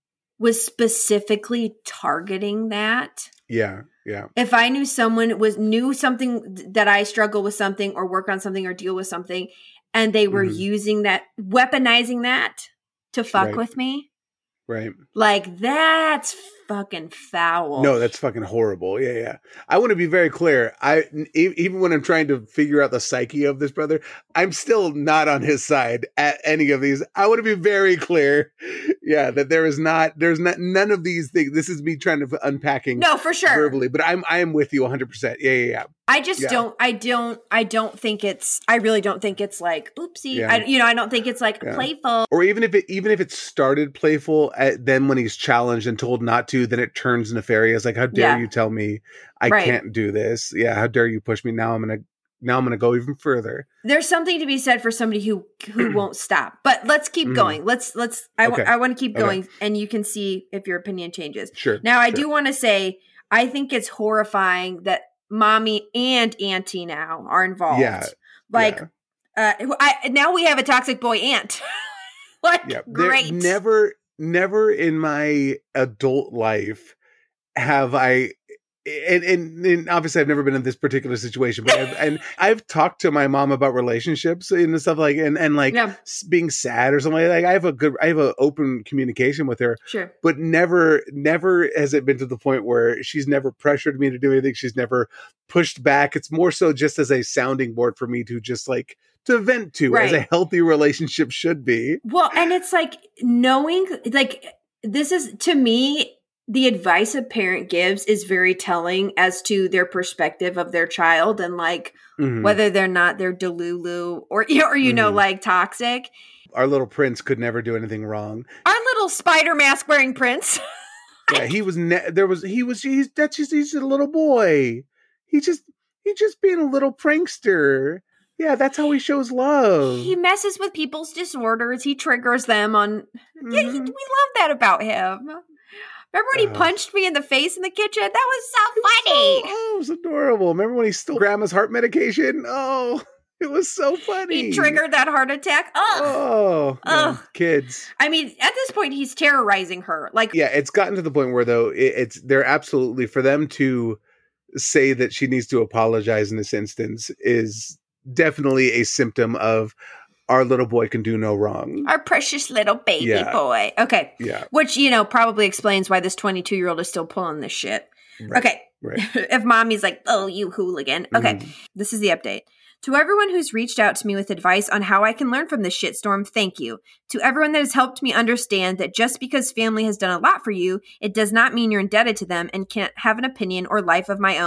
Speaker 1: was specifically targeting that.
Speaker 2: Yeah, yeah.
Speaker 1: If I knew someone was knew something that I struggle with something or work on something or deal with something, and they were
Speaker 2: Mhm.
Speaker 1: using that, weaponizing that to fuck
Speaker 2: Right.
Speaker 1: with me,
Speaker 2: Right.
Speaker 1: like that's fucking foul.
Speaker 2: No, that's fucking horrible. Yeah, yeah. I want to be very clear. I e- even when I'm trying to figure out the psyche of this brother, I'm still not on his side at any of these. I want to be very clear. Yeah, that there is not, there's not none of these things. This is me trying to unpacking
Speaker 1: no, for sure.
Speaker 2: verbally, but I'm I am with you one hundred percent. Yeah, yeah, yeah.
Speaker 1: I just
Speaker 2: Yeah.
Speaker 1: don't. I don't. I don't think it's. I really don't think it's like oopsie.
Speaker 2: Yeah.
Speaker 1: I, you know, I don't think it's like
Speaker 2: Yeah.
Speaker 1: playful.
Speaker 2: Or even if it even if it started playful, at, then when he's challenged and told not to, then it turns nefarious. Like, how dare
Speaker 1: Yeah.
Speaker 2: you tell me I
Speaker 1: Right.
Speaker 2: can't do this? Yeah, how dare you push me? Now I'm gonna now I'm gonna go even further.
Speaker 1: There's something to be said for somebody who who won't stop. But let's keep
Speaker 2: Mhm.
Speaker 1: going. Let's let's. I,
Speaker 2: Okay.
Speaker 1: w- I want to keep
Speaker 2: Okay.
Speaker 1: going, and you can see if your opinion changes.
Speaker 2: Sure.
Speaker 1: Now, I
Speaker 2: sure.
Speaker 1: do want to say I think it's horrifying that mommy and auntie now are involved.
Speaker 2: Yeah,
Speaker 1: like
Speaker 2: yeah.
Speaker 1: uh, I now we have a toxic boy aunt. like
Speaker 2: Yeah. There-
Speaker 1: great.
Speaker 2: Never, never in my adult life have I. And, and, and obviously I've never been in this particular situation, but I've, and I've talked to my mom about relationships and stuff like, and, and like
Speaker 1: Yeah.
Speaker 2: s- being sad or something like, I have a good, I have an open communication with her,
Speaker 1: Sure.
Speaker 2: but never, never has it been to the point where she's never pressured me to do anything. She's never pushed back. It's more so just as a sounding board for me to just like to vent to, as a
Speaker 1: Right.
Speaker 2: healthy relationship should be.
Speaker 1: Well, and it's like knowing, like, this is to me, the advice a parent gives is very telling as to their perspective of their child and like
Speaker 2: Mhm.
Speaker 1: whether they're not they're delulu or, or you know,
Speaker 2: Mhm.
Speaker 1: like toxic.
Speaker 2: Our little prince could never do anything wrong.
Speaker 1: Our little spider mask wearing prince.
Speaker 2: Yeah, he was. Ne- there was. He was. He's. That's just. He's a little boy. He just. He's just being a little prankster. Yeah, that's how he shows love.
Speaker 1: He messes with people's disorders. He triggers them on. Yeah, he, we
Speaker 2: Mhm.
Speaker 1: love that about him. Remember when he
Speaker 2: Uh.
Speaker 1: punched me in the face in the kitchen? That was so funny.
Speaker 2: Oh, it was adorable. Remember when he stole grandma's heart medication? Oh, it was so funny.
Speaker 1: He triggered that heart attack. Ugh.
Speaker 2: Oh, yeah,
Speaker 1: Ugh.
Speaker 2: kids.
Speaker 1: I mean, at this point, he's terrorizing her. Like,
Speaker 2: Yeah, it's gotten to the point where though it, it's they're absolutely for them to say that she needs to apologize in this instance is definitely a symptom of our little boy can do no wrong.
Speaker 1: our precious little baby
Speaker 2: Yeah.
Speaker 1: boy. Okay.
Speaker 2: Yeah,
Speaker 1: Which, you know, probably explains why this twenty-two year old is still pulling this shit.
Speaker 2: right,
Speaker 1: Okay.
Speaker 2: right.
Speaker 1: If mommy's like, oh, you hooligan. Okay.
Speaker 2: Mhm.
Speaker 1: This is the update. To everyone who's reached out to me with advice on how I can learn from this shitstorm, thank you. To everyone that has helped me understand that just because family has done a lot for you, it does not mean you're indebted to them and can't have an opinion or life of my own,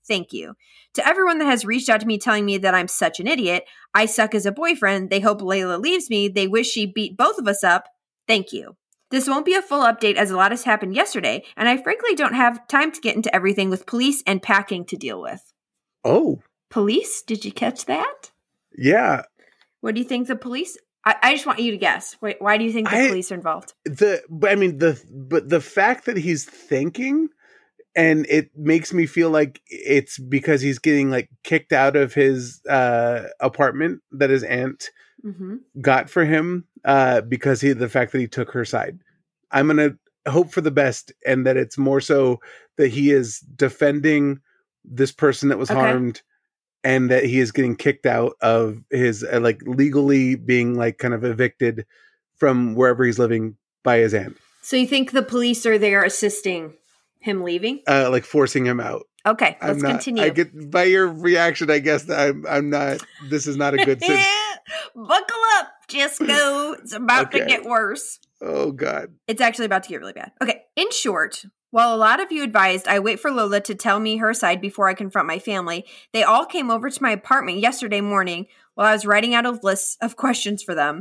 Speaker 1: Thank you. To everyone that has reached out to me telling me that I'm such an idiot, I suck as a boyfriend, they hope Layla leaves me, they wish she beat both of us up, thank you. This won't be a full update as a lot has happened yesterday, and I frankly don't have time to get into everything with police and packing to deal with.
Speaker 2: Oh.
Speaker 1: Police? Did you catch that?
Speaker 2: Yeah.
Speaker 1: What do you think the police... I, I just want you to guess. Why, why do you think the
Speaker 2: I,
Speaker 1: police are involved?
Speaker 2: The, I mean, the but the fact that he's thinking, and it makes me feel like it's because he's getting like kicked out of his uh, apartment that his aunt mm-hmm. got for him uh, because he the fact that he took her side. I'm gonna hope for the best, and that it's more so that he is defending this person that was okay. harmed. And that he is getting kicked out of his, uh, like, legally being, like, kind of evicted from wherever he's living by his aunt.
Speaker 1: So you think the police are there assisting him leaving?
Speaker 2: Uh, like, forcing him out.
Speaker 1: Okay, let's
Speaker 2: not,
Speaker 1: continue.
Speaker 2: I get, by your reaction, I guess that I'm, I'm not, this is not a good sense.
Speaker 1: Buckle up, Jesco. It's about okay. to get worse.
Speaker 2: Oh, God.
Speaker 1: It's actually about to get really bad. Okay, in short... While a lot of you advised I wait for Lola to tell me her side before I confront my family, they all came over to my apartment yesterday morning while I was writing out a list of questions for them.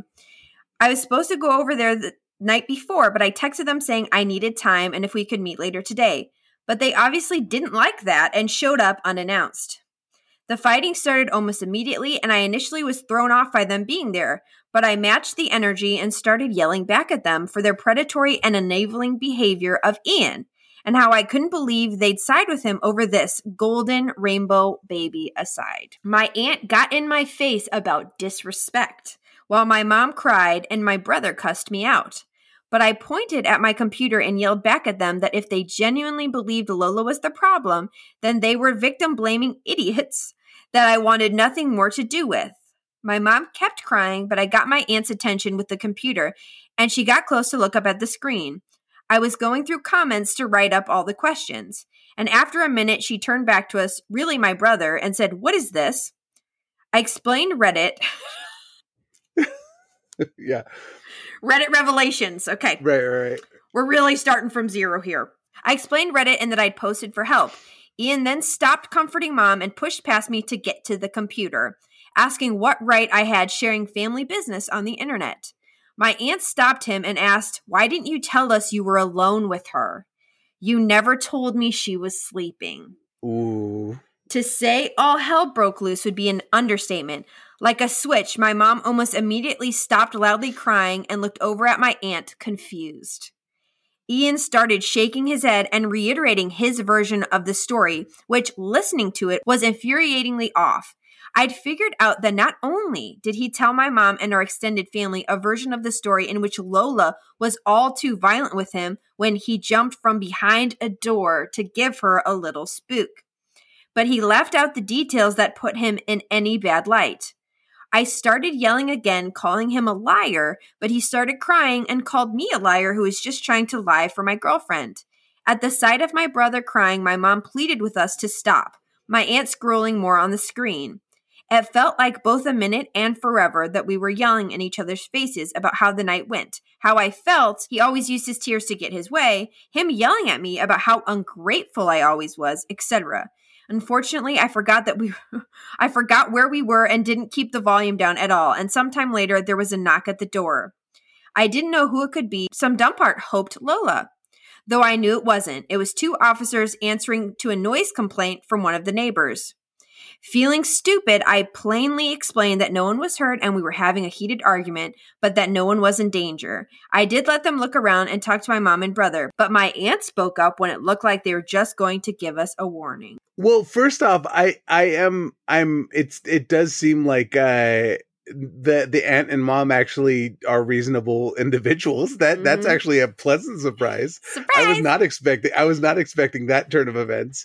Speaker 1: I was supposed to go over there the night before, but I texted them saying I needed time and if we could meet later today. But they obviously didn't like that and showed up unannounced. The fighting started almost immediately, and I initially was thrown off by them being there, but I matched the energy and started yelling back at them for their predatory and enabling behavior of Ian. And how I couldn't believe they'd side with him over this golden rainbow baby aside. My aunt got in my face about disrespect, while my mom cried and my brother cussed me out. But I pointed at my computer and yelled back at them that if they genuinely believed Lola was the problem, then they were victim-blaming idiots that I wanted nothing more to do with. My mom kept crying, but I got my aunt's attention with the computer, and she got close to look up at the screen. I was going through comments to write up all the questions. And after a minute, she turned back to us, really my brother, and said, "What is this?" I explained Reddit.
Speaker 2: Yeah.
Speaker 1: Reddit revelations. Okay.
Speaker 2: Right, right, right.
Speaker 1: We're really starting from zero here. I explained Reddit and that I'd posted for help. Ian then stopped comforting mom and pushed past me to get to the computer, asking what right I had sharing family business on the internet. My aunt stopped him and asked, "Why didn't you tell us you were alone with her? You never told me she was sleeping."
Speaker 2: Ooh.
Speaker 1: To say all hell broke loose would be an understatement. Like a switch, my mom almost immediately stopped loudly crying and looked over at my aunt, confused. Ian started shaking his head and reiterating his version of the story, which, listening to it, was infuriatingly off. I'd figured out that not only did he tell my mom and our extended family a version of the story in which Lola was all too violent with him when he jumped from behind a door to give her a little spook, but he left out the details that put him in any bad light. I started yelling again, calling him a liar, but he started crying and called me a liar who was just trying to lie for my girlfriend. At the sight of my brother crying, my mom pleaded with us to stop, my aunt scrolling more on the screen. It felt like both a minute and forever that we were yelling in each other's faces about how the night went, how I felt he always used his tears to get his way, him yelling at me about how ungrateful I always was, et cetera. Unfortunately, I forgot that we I forgot where we were and didn't keep the volume down at all, and sometime later there was a knock at the door. I didn't know who it could be. Some dumb part hoped Lola, though I knew it wasn't. It was two officers answering to a noise complaint from one of the neighbors. Feeling stupid, I plainly explained that no one was hurt and we were having a heated argument, but that no one was in danger. I did let them look around and talk to my mom and brother, but my aunt spoke up when it looked like they were just going to give us a warning.
Speaker 2: Well, first off, I, I am, I'm, it's, it does seem like, uh, the, the aunt and mom actually are reasonable individuals. That, mm-hmm. That's actually a pleasant surprise.
Speaker 1: Surprise!
Speaker 2: I was not expecting, I was not expecting that turn of events.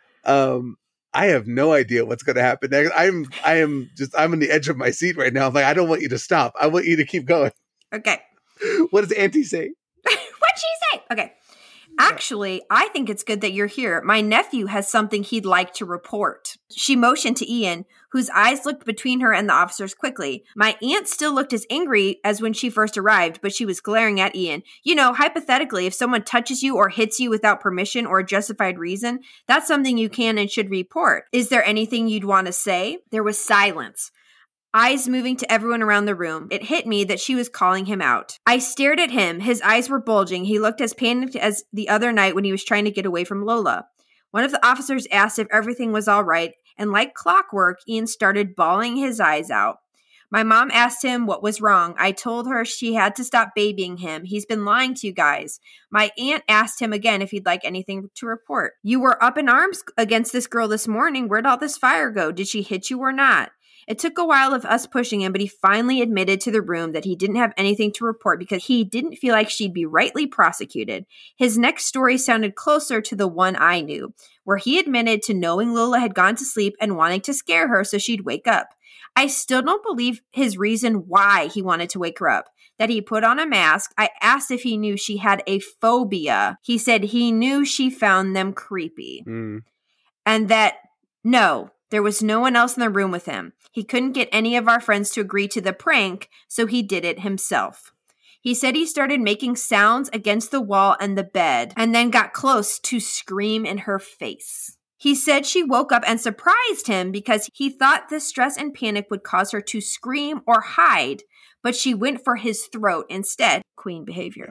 Speaker 2: Um, I have no idea what's going to happen next. I'm, I am just, I'm on the edge of my seat right now. I'm like, I don't want you to stop. I want you to keep going.
Speaker 1: Okay.
Speaker 2: What does Auntie say?
Speaker 1: What'd she say? Okay. Actually, I think it's good that you're here. My nephew has something he'd like to report. She motioned to Ian, who whose eyes looked between her and the officers quickly. My aunt still looked as angry as when she first arrived, but she was glaring at Ian. You know, hypothetically, if someone touches you or hits you without permission or a justified reason, that's something you can and should report. Is there anything you'd want to say? There was silence. Eyes moving to everyone around the room. It hit me that she was calling him out. I stared at him. His eyes were bulging. He looked as panicked as the other night when he was trying to get away from Lola. One of the officers asked if everything was all right, and like clockwork, Ian started bawling his eyes out. My mom asked him what was wrong. I told her she had to stop babying him. He's been lying to you guys. My aunt asked him again if he'd like anything to report. You were up in arms against this girl this morning. Where'd all this fire go? Did she hit you or not? It took a while of us pushing him, but he finally admitted to the room that he didn't have anything to report because he didn't feel like she'd be rightly prosecuted. His next story sounded closer to the one I knew, where he admitted to knowing Lola had gone to sleep and wanting to scare her so she'd wake up. I still don't believe his reason why he wanted to wake her up. That he put on a mask. I asked if he knew she had a phobia. He said he knew she found them creepy. Mm. And that, no, there was no one else in the room with him. He couldn't get any of our friends to agree to the prank, so he did it himself. He said he started making sounds against the wall and the bed, and then got close to scream in her face. He said she woke up and surprised him because he thought the stress and panic would cause her to scream or hide, but she went for his throat instead. Queen behavior.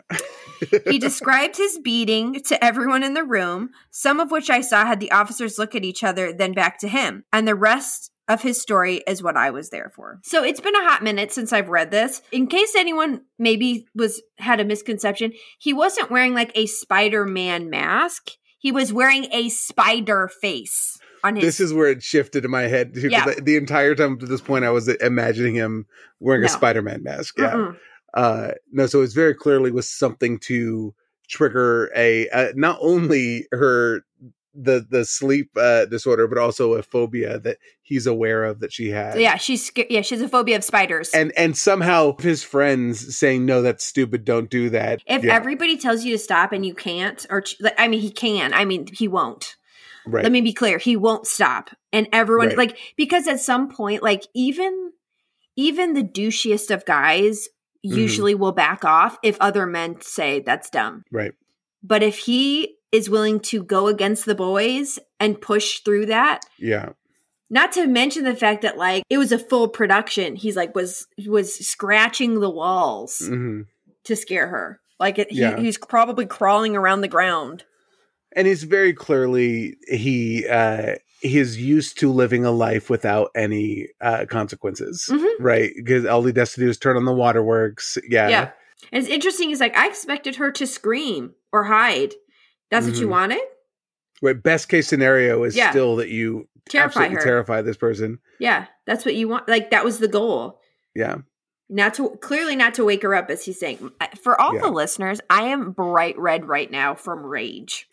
Speaker 1: He described his beating to everyone in the room, some of which I saw had the officers look at each other, then back to him. And the rest of his story is what I was there for. So it's been a hot minute since I've read this. In case anyone maybe was had a misconception, he wasn't wearing like a Spider-Man mask. He was wearing a spider face on his...
Speaker 2: This is where it shifted in my head. Too, yeah. The entire time to this point, I was imagining him wearing no. a Spider-Man mask. Yeah. Mm-mm. Uh, no, so it very clearly was something to trigger a, uh, not only her, the, the sleep, uh, disorder, but also a phobia that he's aware of that she had.
Speaker 1: Yeah. She's, yeah, she's a phobia of spiders.
Speaker 2: And, and somehow his friends saying, no, that's stupid. Don't do that.
Speaker 1: If
Speaker 2: yeah.
Speaker 1: everybody tells you to stop and you can't, or, I mean, he can, I mean, he won't.
Speaker 2: Right.
Speaker 1: Let me be clear. He won't stop. And everyone,
Speaker 2: right.
Speaker 1: like, because at some point, like even, even the douchiest of guys usually mm-hmm. will back off if other men say that's dumb.
Speaker 2: Right.
Speaker 1: But if he is willing to go against the boys and push through that.
Speaker 2: Yeah.
Speaker 1: Not to mention the fact that like it was a full production. He's like was was scratching the walls mm-hmm. to scare her. Like it, he, yeah. he's probably crawling around the ground.
Speaker 2: And he's very clearly he uh he's used to living a life without any uh, consequences, mm-hmm. right? Because all he has to do is turn on the waterworks. Yeah.
Speaker 1: Yeah. And it's interesting. He's like, I expected her to scream or hide. That's mm-hmm. what you wanted?
Speaker 2: Right. Best case scenario is yeah. still that you
Speaker 1: terrify her.
Speaker 2: Terrify this person.
Speaker 1: Yeah. That's what you want. Like, that was the goal.
Speaker 2: Yeah.
Speaker 1: Not to, clearly not to wake her up, as he's saying. For all yeah. the listeners, I am bright red right now from rage.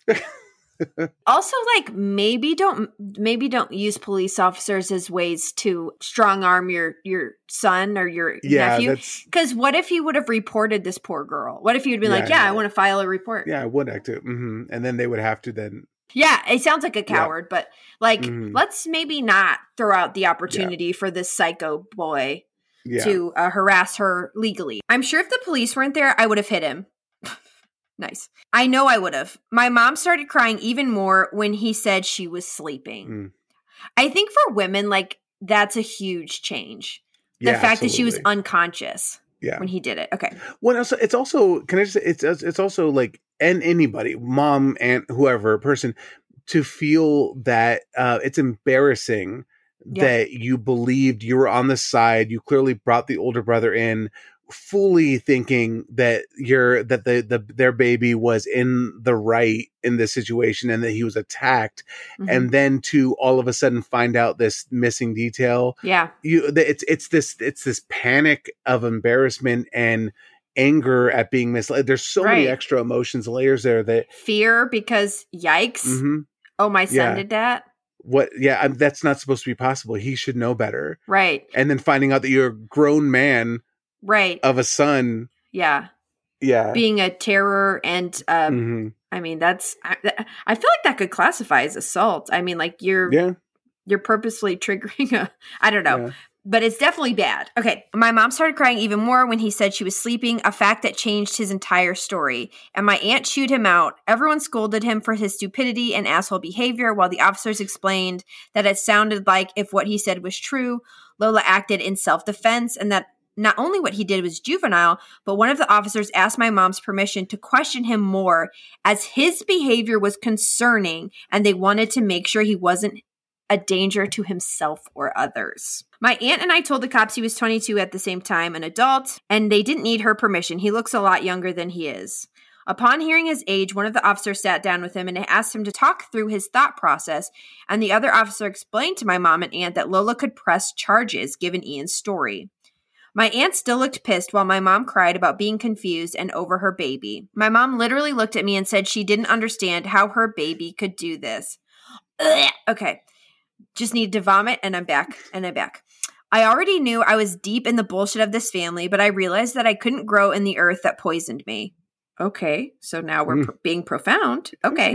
Speaker 1: Also, like maybe don't maybe don't use police officers as ways to strong arm your your son or your
Speaker 2: yeah,
Speaker 1: nephew. Because what if he would have reported this poor girl? What if he would be yeah, like, "Yeah, yeah, I want to file a report."
Speaker 2: Yeah, I would have to, mm-hmm. and then they would have to then.
Speaker 1: Yeah, it sounds like a coward, yeah. but like mm-hmm. let's maybe not throw out the opportunity yeah. for this psycho boy yeah. to uh, harass her legally. I'm sure if the police weren't there, I would have hit him. Nice. I know I would have. My mom started crying even more when he said she was sleeping. Mm. I think for women, like, that's a huge change. The
Speaker 2: yeah,
Speaker 1: fact
Speaker 2: absolutely.
Speaker 1: that she was unconscious
Speaker 2: yeah.
Speaker 1: when he did it. Okay.
Speaker 2: Well, also, it's also, can I just say, it's, it's also like, and anybody, mom, aunt, whoever, person, to feel that uh, it's embarrassing yeah. that you believed you were on the side. You clearly brought the older brother in, fully thinking that you're that the, the their baby was in the right in this situation and that he was attacked, mm-hmm. and then to all of a sudden find out this missing detail.
Speaker 1: Yeah,
Speaker 2: you it's it's this it's this panic of embarrassment and anger at being misled. There's so right. many extra emotions, layers there. That
Speaker 1: fear because yikes! Mm-hmm. Oh, my son yeah. did that.
Speaker 2: What? Yeah, I'm, that's not supposed to be possible. He should know better.
Speaker 1: Right.
Speaker 2: And then finding out that you're a grown man.
Speaker 1: Right.
Speaker 2: Of a son.
Speaker 1: Yeah.
Speaker 2: Yeah.
Speaker 1: Being a terror. And, um, mm-hmm. I mean, that's, I, I feel like that could classify as assault. I mean, like you're,
Speaker 2: yeah.
Speaker 1: you're purposely triggering a, I don't know.
Speaker 2: Yeah.
Speaker 1: But it's definitely bad. Okay. My mom started crying even more when he said she was sleeping, a fact that changed his entire story. And my aunt chewed him out. Everyone scolded him for his stupidity and asshole behavior, while the officers explained that it sounded like if what he said was true, Lola acted in self-defense, and that not only what he did was juvenile, but one of the officers asked my mom's permission to question him more, as his behavior was concerning and they wanted to make sure he wasn't a danger to himself or others. My aunt and I told the cops he was twenty-two at the same time, an adult, and they didn't need her permission. He looks a lot younger than he is. Upon hearing his age, one of the officers sat down with him and asked him to talk through his thought process, and the other officer explained to my mom and aunt that Lola could press charges given Ian's story. My aunt still looked pissed while my mom cried about being confused and over her baby. My mom literally looked at me and said she didn't understand how her baby could do this. Ugh. Okay. Just needed to vomit, and I'm back, and I'm back. I already knew I was deep in the bullshit of this family, but I realized that I couldn't grow in the earth that poisoned me. Okay, so now we're mm. pr- being profound. Okay.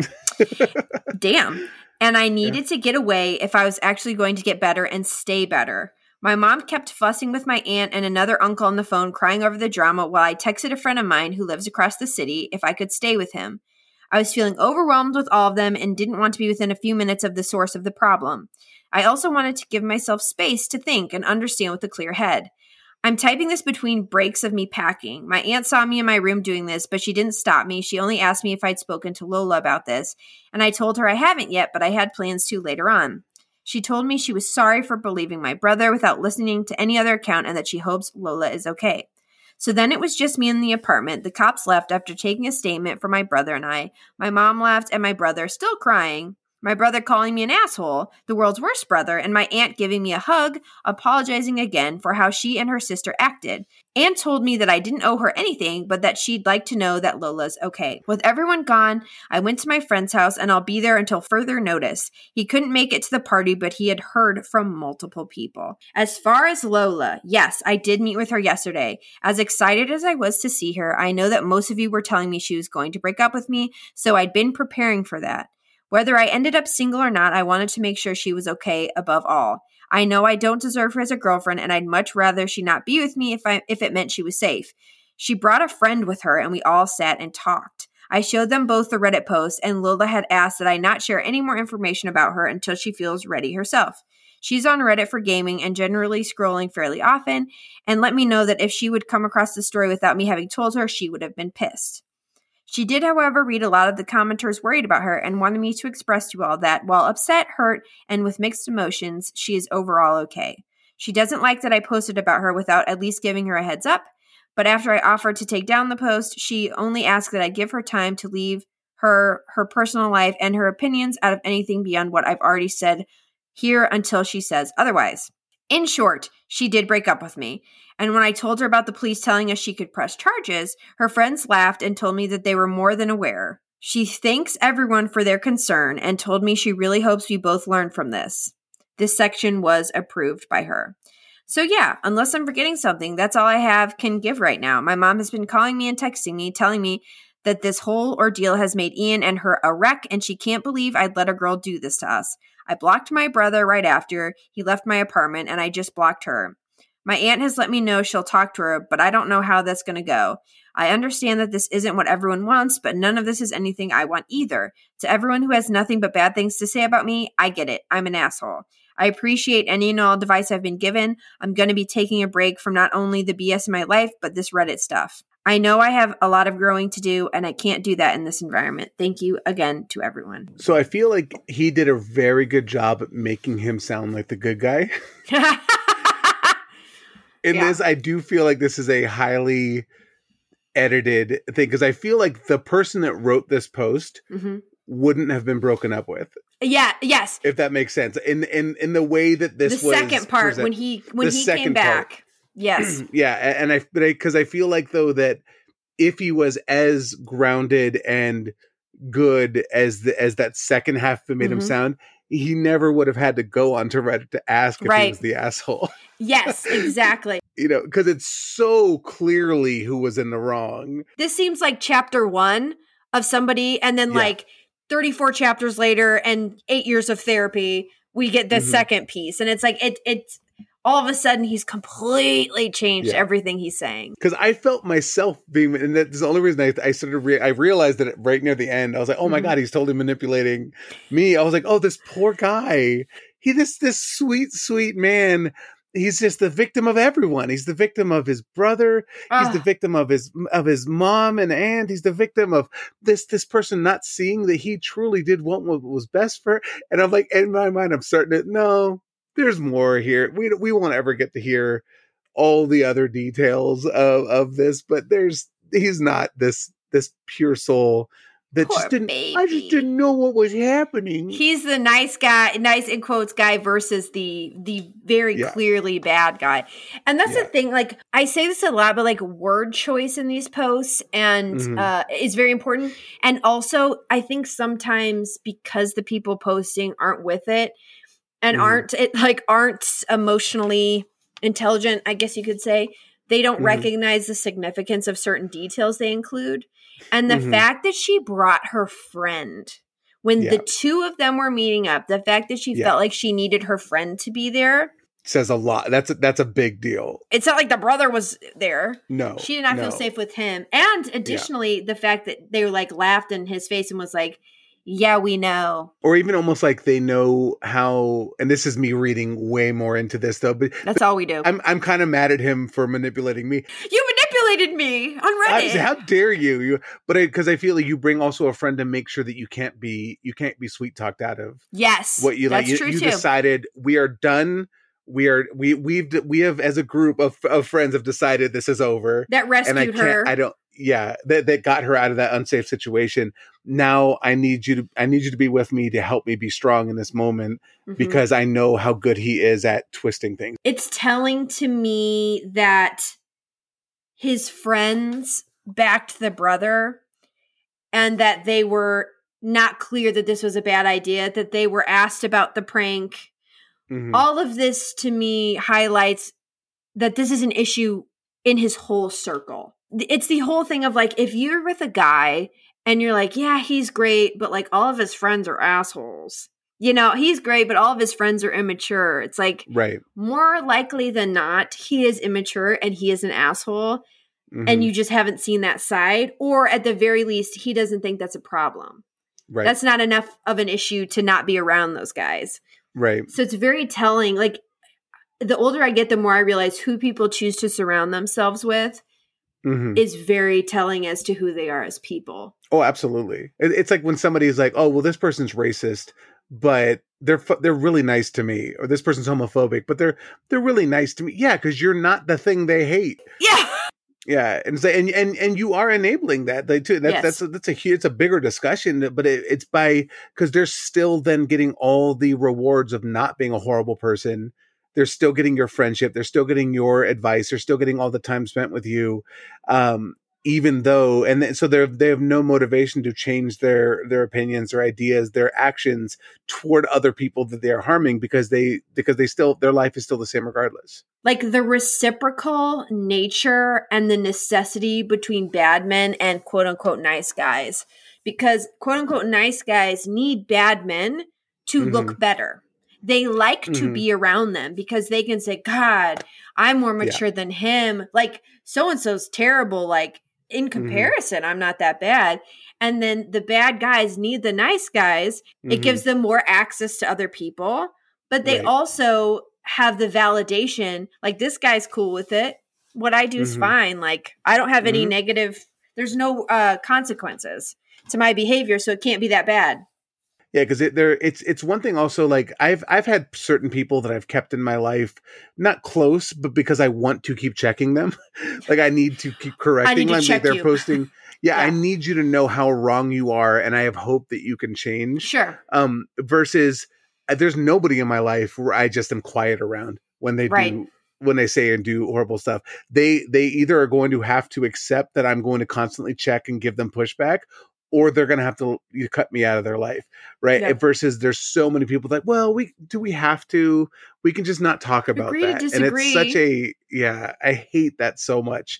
Speaker 1: Damn. And I needed yeah. to get away if I was actually going to get better and stay better. My mom kept fussing with my aunt and another uncle on the phone, crying over the drama, while I texted a friend of mine who lives across the city if I could stay with him. I was feeling overwhelmed with all of them and didn't want to be within a few minutes of the source of the problem. I also wanted to give myself space to think and understand with a clear head. I'm typing this between breaks of me packing. My aunt saw me in my room doing this, but she didn't stop me. She only asked me if I'd spoken to Lola about this, and I told her I haven't yet, but I had plans to later on. She told me she was sorry for believing my brother without listening to any other account and that she hopes Lola is okay. So then it was just me in the apartment. The cops left after taking a statement from my brother and I. My mom left, and my brother, still crying, my brother calling me an asshole, the world's worst brother, and my aunt giving me a hug, apologizing again for how she and her sister acted. Aunt told me that I didn't owe her anything, but that she'd like to know that Lola's okay. With everyone gone, I went to my friend's house, and I'll be there until further notice. He couldn't make it to the party, but he had heard from multiple people. As far as Lola, yes, I did meet with her yesterday. As excited as I was to see her, I know that most of you were telling me she was going to break up with me, so I'd been preparing for that. Whether I ended up single or not, I wanted to make sure she was okay above all. I know I don't deserve her as a girlfriend, and I'd much rather she not be with me if I if it meant she was safe. She brought a friend with her, and we all sat and talked. I showed them both the Reddit post, and Lola had asked that I not share any more information about her until she feels ready herself. She's on Reddit for gaming and generally scrolling fairly often, and let me know that if she would come across the story without me having told her, she would have been pissed. She did, however, read a lot of the commenters worried about her and wanted me to express to you all that, while upset, hurt, and with mixed emotions, she is overall okay. She doesn't like that I posted about her without at least giving her a heads up, but after I offered to take down the post, she only asked that I give her time to leave her, her personal life and her opinions out of anything beyond what I've already said here until she says otherwise. In short, she did break up with me. And when I told her about the police telling us she could press charges, her friends laughed and told me that they were more than aware. She thanks everyone for their concern and told me she really hopes we both learn from this. This section was approved by her. So yeah, unless I'm forgetting something, that's all I have can give right now. My mom has been calling me and texting me, telling me that this whole ordeal has made Ian and her a wreck, and she can't believe I'd let a girl do this to us. I blocked my brother right after he left my apartment, and I just blocked her. My aunt has let me know she'll talk to her, but I don't know how that's going to go. I understand that this isn't what everyone wants, but none of this is anything I want either. To everyone who has nothing but bad things to say about me, I get it. I'm an asshole. I appreciate any and all advice I've been given. I'm going to be taking a break from not only the B S in my life, but this Reddit stuff. I know I have a lot of growing to do, and I can't do that in this environment. Thank you again to everyone.
Speaker 2: So I feel like he did a very good job at making him sound like the good guy. In yeah. this, I do feel like this is a highly edited thing, because I feel like the person that wrote this post mm-hmm. wouldn't have been broken up with.
Speaker 1: Yeah, yes.
Speaker 2: If that makes sense. In in in the way that this
Speaker 1: the
Speaker 2: was
Speaker 1: second part present, when he when he came back. Part. Yes.
Speaker 2: Yeah, and I but because I, I feel like though that if he was as grounded and good as the as that second half that made mm-hmm. him sound, he never would have had to go onto Reddit to ask if right. he was the asshole.
Speaker 1: Yes, exactly.
Speaker 2: You know, because it's so clearly who was in the wrong.
Speaker 1: This seems like chapter one of somebody, and then yeah. like thirty-four chapters later and eight years of therapy we get the
Speaker 2: Mhm.
Speaker 1: second piece. And it's like, it, it's all of a sudden he's completely changed
Speaker 2: Yeah.
Speaker 1: everything he's saying.
Speaker 2: Because I felt myself being, and that's the only reason I, I started, re- I realized that right near the end, I was like, oh my
Speaker 1: Mhm.
Speaker 2: God, he's totally manipulating me. I was like, oh, this poor guy. He, this, this sweet, sweet man. He's just the victim of everyone. He's the victim of his brother. He's the
Speaker 1: Ugh.
Speaker 2: victim of his, of his mom and aunt. He's the victim of this, this person not seeing that he truly did what was best for her. And I'm like, in my mind, I'm starting to, no, there's more here. We, we won't ever get to hear all the other details of, of this, but there's, he's not this, this pure soul that
Speaker 1: Poor
Speaker 2: just didn't,
Speaker 1: baby.
Speaker 2: I just didn't know what was happening.
Speaker 1: He's the nice guy, nice in quotes guy versus the the very
Speaker 2: Yeah.
Speaker 1: clearly bad guy. And that's
Speaker 2: Yeah.
Speaker 1: the thing, like I say this a lot, but like word choice in these posts and
Speaker 2: Mhm.
Speaker 1: uh is very important. And also I think sometimes because the people posting aren't with it and
Speaker 2: Mhm.
Speaker 1: aren't it like aren't emotionally intelligent, I guess you could say, they don't
Speaker 2: Mhm.
Speaker 1: recognize the significance of certain details they include. And the
Speaker 2: Mhm.
Speaker 1: fact that she brought her friend when
Speaker 2: Yeah.
Speaker 1: the two of them were meeting up, the fact that she
Speaker 2: Yeah.
Speaker 1: felt like she needed her friend to be there.
Speaker 2: Says a lot. That's a, that's a big deal.
Speaker 1: It's not like the brother was there.
Speaker 2: No,
Speaker 1: She did not
Speaker 2: no.
Speaker 1: feel safe with him. And additionally, the fact that they like laughed in his face and was like, yeah, we know.
Speaker 2: Or even almost like they know how, and this is me reading way more into this though, but
Speaker 1: That's all we do.
Speaker 2: I'm I'm kind of mad at him for manipulating me.
Speaker 1: You manipulated me on
Speaker 2: I-
Speaker 1: Reddit.
Speaker 2: how dare you? You, but because I, I feel like you bring also a friend to make sure that you can't be you can't be sweet talked out of
Speaker 1: yes.
Speaker 2: what you like.
Speaker 1: That's
Speaker 2: You,
Speaker 1: true
Speaker 2: you
Speaker 1: too.
Speaker 2: decided we are done. We are we we've we have as a group of of friends have decided this is over.
Speaker 1: That
Speaker 2: And I
Speaker 1: rescued
Speaker 2: can't.
Speaker 1: her.
Speaker 2: I don't. Yeah, that that got her out of that unsafe situation. Now I need you to. I need you to be with me to help me be strong in this moment
Speaker 1: Mhm.
Speaker 2: because I know how good he is at twisting things.
Speaker 1: It's telling to me that his friends backed the brother and that they were not clear that this was a bad idea, that they were asked about the prank.
Speaker 2: Mhm.
Speaker 1: All of this to me highlights that this is an issue in his whole circle. It's the whole thing of like, if you're with a guy and you're like, yeah, he's great, but like all of his friends are assholes. You know, he's great, but all of his friends are immature. It's like,
Speaker 2: Right.
Speaker 1: more likely than not, he is immature and he is an asshole.
Speaker 2: Mhm.
Speaker 1: And you just haven't seen that side. Or at the very least, he doesn't think that's a problem.
Speaker 2: Right.
Speaker 1: That's not enough of an issue to not be around those guys.
Speaker 2: right.
Speaker 1: So it's very telling. Like, the older I get, the more I realize who people choose to surround themselves with
Speaker 2: Mhm.
Speaker 1: is very telling as to who they are as people.
Speaker 2: Oh, absolutely. It, it's like when somebody's like, "Oh, well, this person's racist, but they're fu- they're really nice to me," or "This person's homophobic, but they're they're really nice to me." Yeah, because you're not the thing they hate.
Speaker 1: Yeah.
Speaker 2: Yeah, and so and and and you are enabling that they too. That's
Speaker 1: Yes.
Speaker 2: that's a, that's a huge, it's a bigger discussion, but it, it's by because they're still then getting all the rewards of not being a horrible person. They're still getting your friendship. They're still getting your advice. They're still getting all the time spent with you, um, even though and th- so they they have no motivation to change their their opinions, their ideas, their actions toward other people that they are harming because they because they still their life is still the same regardless.
Speaker 1: Like the reciprocal nature and the necessity between bad men and quote unquote nice guys. Because quote unquote nice guys need bad men to
Speaker 2: Mhm.
Speaker 1: look better. They like to
Speaker 2: Mhm.
Speaker 1: be around them because they can say, God, I'm more mature than him. Like, so and so's terrible. Like, in comparison, I'm not that bad. And then the bad guys need the nice guys. It
Speaker 2: Mhm.
Speaker 1: gives them more access to other people, but they
Speaker 2: Right.
Speaker 1: also have the validation. Like, this guy's cool with it. What I do is
Speaker 2: Mhm.
Speaker 1: fine. Like, I don't have any
Speaker 2: Mhm.
Speaker 1: negative, there's no uh, consequences to my behavior, so it can't be that bad.
Speaker 2: Yeah, because it, there it's it's one thing also like I've I've had certain people that I've kept in my life not close, but because I want to keep checking them, like I need to keep correcting
Speaker 1: to
Speaker 2: them.
Speaker 1: check
Speaker 2: They're
Speaker 1: you.
Speaker 2: posting, yeah, I
Speaker 1: Yeah.
Speaker 2: need you to know how wrong you are, and I have hope that you can change.
Speaker 1: Sure.
Speaker 2: Um, versus uh, there's nobody in my life where I just am quiet around when they
Speaker 1: Right.
Speaker 2: do when they say and do horrible stuff. They they either are going to have to accept that I'm going to constantly check and give them pushback, or they're going to have to you cut me out of their life, right?
Speaker 1: Yeah.
Speaker 2: Versus there's so many people that, well, we do we have to? We can just not talk about
Speaker 1: Agree to
Speaker 2: that. And
Speaker 1: disagree.
Speaker 2: it's such a yeah, I hate that so much.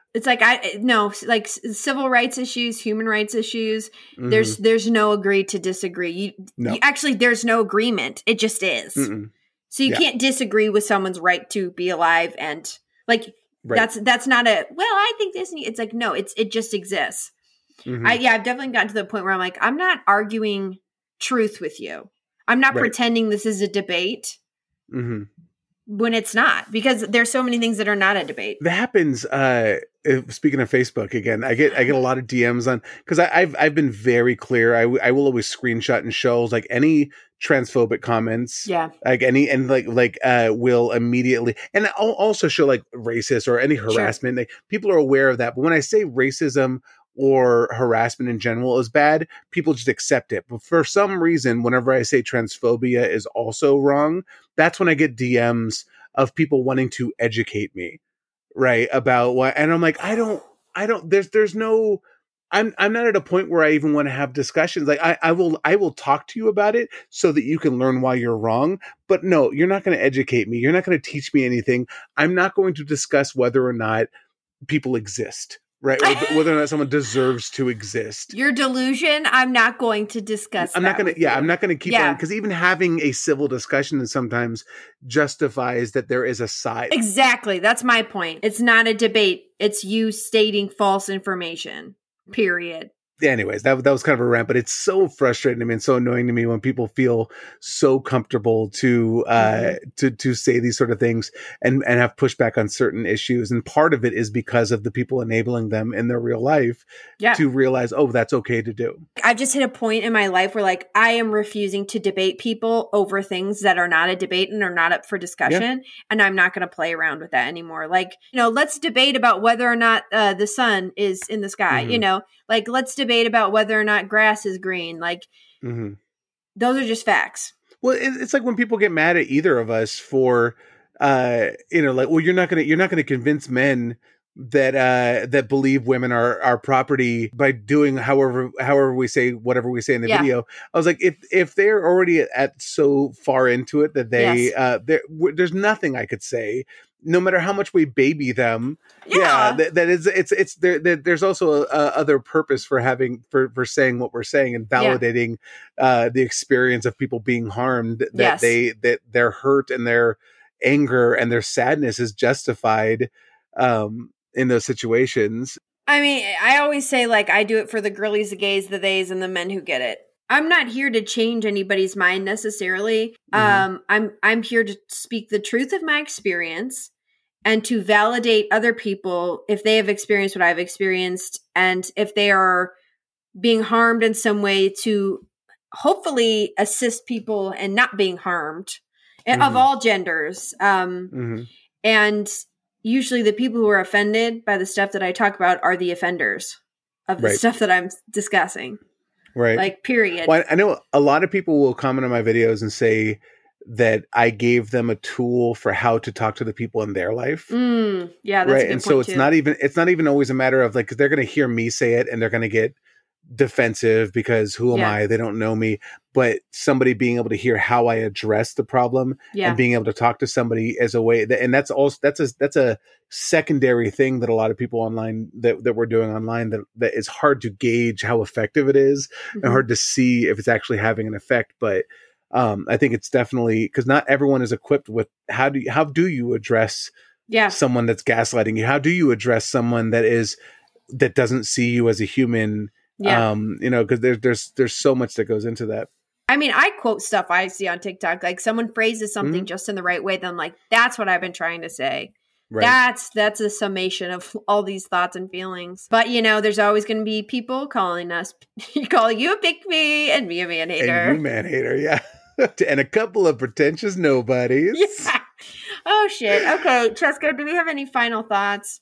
Speaker 1: It's like, I, no, like civil rights issues, human rights issues,
Speaker 2: Mm-hmm.
Speaker 1: there's, there's no agree to disagree. You,
Speaker 2: No.
Speaker 1: you actually, there's no agreement. It just is.
Speaker 2: Mm-mm.
Speaker 1: So you
Speaker 2: Yeah.
Speaker 1: can't disagree with someone's right to be alive. And like,
Speaker 2: Right.
Speaker 1: that's, that's not a, well, I think this, it's like, no, it's, it just exists.
Speaker 2: Mm-hmm.
Speaker 1: I, yeah, I've definitely gotten to the point where I'm like, I'm not arguing truth with you. I'm not
Speaker 2: Right.
Speaker 1: pretending this is a debate
Speaker 2: Mm-hmm.
Speaker 1: when it's not, because there's so many things that are not a debate.
Speaker 2: That happens. Uh, if- speaking of Facebook again, I get I get a lot of D Ms on because I've I've been very clear. I, w- I will always screenshot and show like any transphobic comments,
Speaker 1: Yeah.
Speaker 2: like any and like like uh will immediately, and I'll also show like racist or any harassment. Like, people are aware of that, but when I say racism or harassment in general is bad, people just accept it. But for some reason, whenever I say transphobia is also wrong, that's when I get D Ms of people wanting to educate me, right, about what, and I'm like, I don't, I don't, there's, there's no, I'm, I'm not at a point where I even want to have discussions. Like, I, I will, I will talk to you about it so that you can learn why you're wrong. But no, you're not going to educate me. You're not going to teach me anything. I'm not going to discuss whether or not people exist, right? Or whether or not someone deserves to exist.
Speaker 1: Your delusion, I'm not going to discuss.
Speaker 2: I'm not going to, yeah, I'm not going to keep
Speaker 1: Yeah.
Speaker 2: on, because even having a civil discussion sometimes justifies that there is a side.
Speaker 1: Exactly. That's my point. It's not a debate. It's you stating false information, period.
Speaker 2: Anyways, that, that was kind of a rant, but it's so frustrating to me and so annoying to me when people feel so comfortable to uh, mm-hmm. to to say these sort of things and, and have pushback on certain issues. And part of it is because of the people enabling them in their real life yeah. to realize, oh, that's okay to do.
Speaker 1: I've just hit a point in my life where like I am refusing to debate people over things that are not a debate and are not up for discussion. Yeah. And I'm not going to play around with that anymore. Like, you know, let's debate about whether or not uh, the sun is in the sky, mm-hmm. you know, like let's debate debate about whether or not grass is green. Like mm-hmm. those are just facts.
Speaker 2: Well, it's like when people get mad at either of us for, uh, you know, like, well, you're not going to, you're not going to convince men that, uh, that believe women are our property by doing however, however we say, whatever we say in the yeah. video. I was like, if, if they're already at so far into it that they, yes. uh, there, w- there's nothing I could say. No matter how much we baby them, yeah, yeah that, that is, it's, it's there, there. There's also a, a other purpose for having, for, for saying what we're saying and validating, yeah. uh, the experience of people being harmed, that yes. they, that their hurt and their anger and their sadness is justified, um, in those situations.
Speaker 1: I mean, I always say like, I do it for the girlies, the gays, the theys, and the men who get it. I'm not here to change anybody's mind necessarily. Mm-hmm. Um, I'm I'm here to speak the truth of my experience and to validate other people if they have experienced what I've experienced and if they are being harmed in some way, to hopefully assist people in not being harmed mm-hmm. of all genders. Um, mm-hmm. And usually the people who are offended by the stuff that I talk about are the offenders of the right. stuff that I'm discussing.
Speaker 2: Right.
Speaker 1: Like, period.
Speaker 2: Well, I know a lot of people will comment on my videos and say that I gave them a tool for how to talk to the people in their life.
Speaker 1: Mm, yeah, that's
Speaker 2: right.
Speaker 1: a good
Speaker 2: and
Speaker 1: point
Speaker 2: so it's
Speaker 1: too.
Speaker 2: not even it's not even always a matter of like, 'cause they're going to hear me say it and they're going to get defensive because who am yeah. I? They don't know me. But somebody being able to hear how I address the problem yeah. and being able to talk to somebody as a way that, and that's also that's a that's a secondary thing that a lot of people online that, that we're doing online that, that is hard to gauge how effective it is mm-hmm. and hard to see if it's actually having an effect. But um, I think it's definitely, because not everyone is equipped with how do you, how do you address
Speaker 1: yeah.
Speaker 2: someone that's gaslighting you? How do you address someone that is that doesn't see you as a human? Yeah. Um, you know, because there's there's there's so much that goes into that.
Speaker 1: I mean, I quote stuff I see on TikTok. Like someone phrases something mm-hmm. just in the right way, then I'm like, that's what I've been trying to say. Right. That's that's a summation of all these thoughts and feelings. But, you know, there's always going to be people calling us, calling you a pick me and me a man hater.
Speaker 2: And you man hater, yeah. And a couple of pretentious nobodies.
Speaker 1: Yeah. Oh, shit. Okay, Cheska, do we have any final thoughts?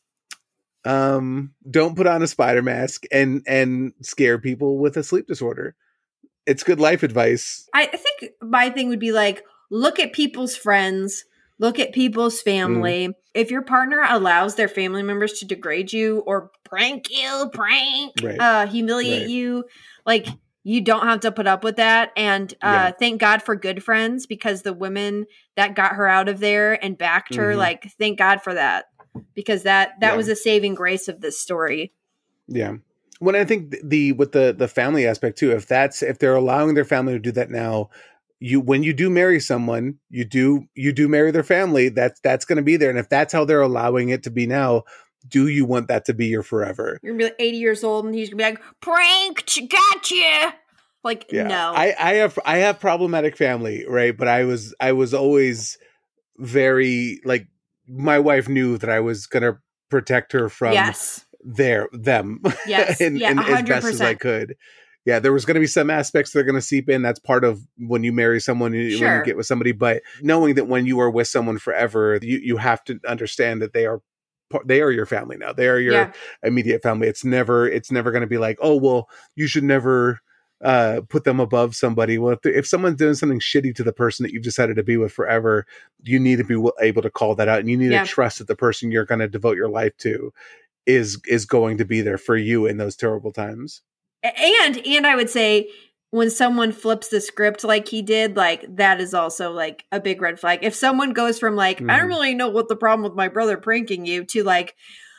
Speaker 2: Um, don't put on a spider mask and and scare people with a sleep disorder. It's good life advice.
Speaker 1: I think my thing would be like, look at people's friends, look at people's family. Mm. If your partner allows their family members to degrade you or prank you, prank, right. uh, humiliate right. you, like you don't have to put up with that. And uh, yeah. thank God for good friends, because the women that got her out of there and backed her, mm-hmm. like, thank God for that. because that that
Speaker 2: Yeah.
Speaker 1: was a saving grace of this story.
Speaker 2: Yeah. When I think the, the with the the family aspect too, if that's if they're allowing their family to do that now, you when you do marry someone, you do you do marry their family. That's that's going to be there, and if that's how they're allowing it to be now, do you want that to be your forever?
Speaker 1: You're gonna be like eighty years old, and he's gonna be like, "Pranked, gotcha." Like,
Speaker 2: Yeah.
Speaker 1: no,
Speaker 2: I I have I have problematic family, right? But I was I was always very like my wife knew that I was going to protect her from
Speaker 1: yes,
Speaker 2: their them
Speaker 1: yes,
Speaker 2: in,
Speaker 1: yeah,
Speaker 2: in
Speaker 1: one
Speaker 2: as
Speaker 1: hundred
Speaker 2: best as I
Speaker 1: percent.
Speaker 2: could. Yeah, there was going to be some aspects that are going to seep in. That's part of when you marry someone, you, when
Speaker 1: Sure.
Speaker 2: you get with somebody. But knowing that when you are with someone forever, you, you have to understand that they are par- they are your family now. They are your
Speaker 1: Yeah.
Speaker 2: immediate family. It's never it's never going to be like, oh well, you should never uh, put them above somebody. Well, if, if someone's doing something shitty to the person that you've decided to be with forever, you need to be w- able to call that out, and you need
Speaker 1: Yeah.
Speaker 2: to trust that the person you're going to devote your life to is is going to be there for you in those terrible times.
Speaker 1: And and I would say when someone flips the script like he did, like that is also like a big red flag. If someone goes from like, I don't
Speaker 2: Mhm.
Speaker 1: really know what the problem with my brother pranking you to like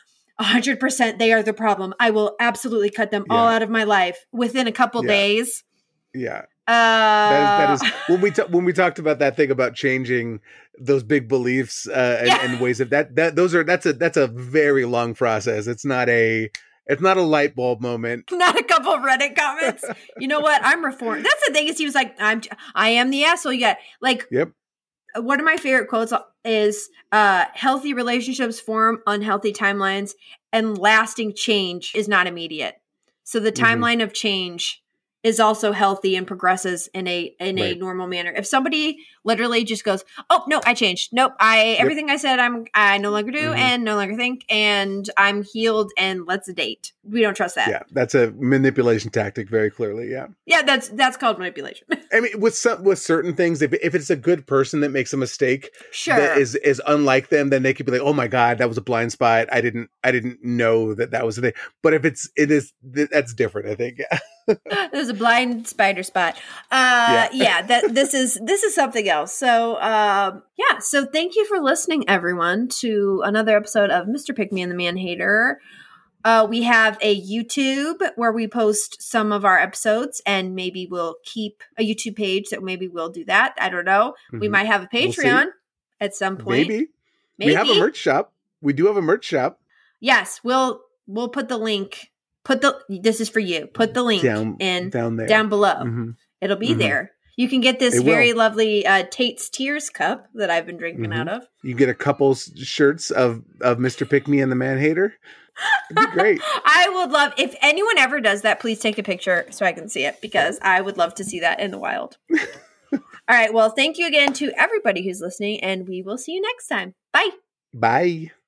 Speaker 1: a hundred percent they are the problem. I will absolutely cut them all
Speaker 2: Yeah.
Speaker 1: out of my life within a couple
Speaker 2: Yeah.
Speaker 1: days.
Speaker 2: Yeah.
Speaker 1: Uh
Speaker 2: That is, that is when we ta- when we talked about that thing about changing those big beliefs uh, and,
Speaker 1: Yeah.
Speaker 2: and ways of that that those are that's a that's a very long process. It's not a it's not a light bulb moment.
Speaker 1: not a couple of Reddit comments. You know what? I'm reformed. That's the thing is he was like, I'm I am the asshole yet. Like
Speaker 2: Yep.
Speaker 1: one of my favorite quotes is uh, healthy relationships form unhealthy timelines and lasting change is not immediate. So the
Speaker 2: Mhm.
Speaker 1: timeline of change is also healthy and progresses in a in a
Speaker 2: Right.
Speaker 1: normal manner. If somebody literally just goes, "Oh no, I changed. Nope, I everything I said I'm I no longer do
Speaker 2: Mhm.
Speaker 1: and no longer think and I'm healed and let's date." We don't trust that.
Speaker 2: Yeah, that's a manipulation tactic, very clearly. Yeah,
Speaker 1: Yeah, that's that's called manipulation.
Speaker 2: I mean, with some with certain things, if if it's a good person that makes a mistake
Speaker 1: Sure.
Speaker 2: that is is unlike them, then they could be like, "Oh my god, that was a blind spot. I didn't I didn't know that that was the thing." But if it's it is that's different, I think.
Speaker 1: There's a blind spider spot. Uh, yeah.
Speaker 2: Yeah.
Speaker 1: that this is this is something else. So um, yeah, so thank you for listening, everyone, to another episode of Mister Pick Me and the Man Hater. Uh, we have a YouTube where we post some of our episodes, and maybe we'll keep a YouTube page that maybe we'll do that. I don't know. We
Speaker 2: Mhm.
Speaker 1: might have a
Speaker 2: We'll see.
Speaker 1: Patreon at some point.
Speaker 2: Maybe.
Speaker 1: Maybe.
Speaker 2: We have a merch shop. We do have a merch shop.
Speaker 1: Yes, we'll we'll put the link. Put the this is for you. Put the link
Speaker 2: down
Speaker 1: in
Speaker 2: down there
Speaker 1: down below.
Speaker 2: Mhm.
Speaker 1: It'll be
Speaker 2: Mhm.
Speaker 1: there. You can get this
Speaker 2: It
Speaker 1: very
Speaker 2: will.
Speaker 1: lovely uh, Tate's Tears cup that I've been drinking
Speaker 2: Mhm.
Speaker 1: out of.
Speaker 2: You get a couple s- shirts of of Mister Pick Me and the Man Hater. It'd be great.
Speaker 1: I would love if anyone ever does that. Please take a picture so I can see it because I would love to see that in the wild. All right. Well, thank you again to everybody who's listening, and we will see you next time. Bye.
Speaker 2: Bye.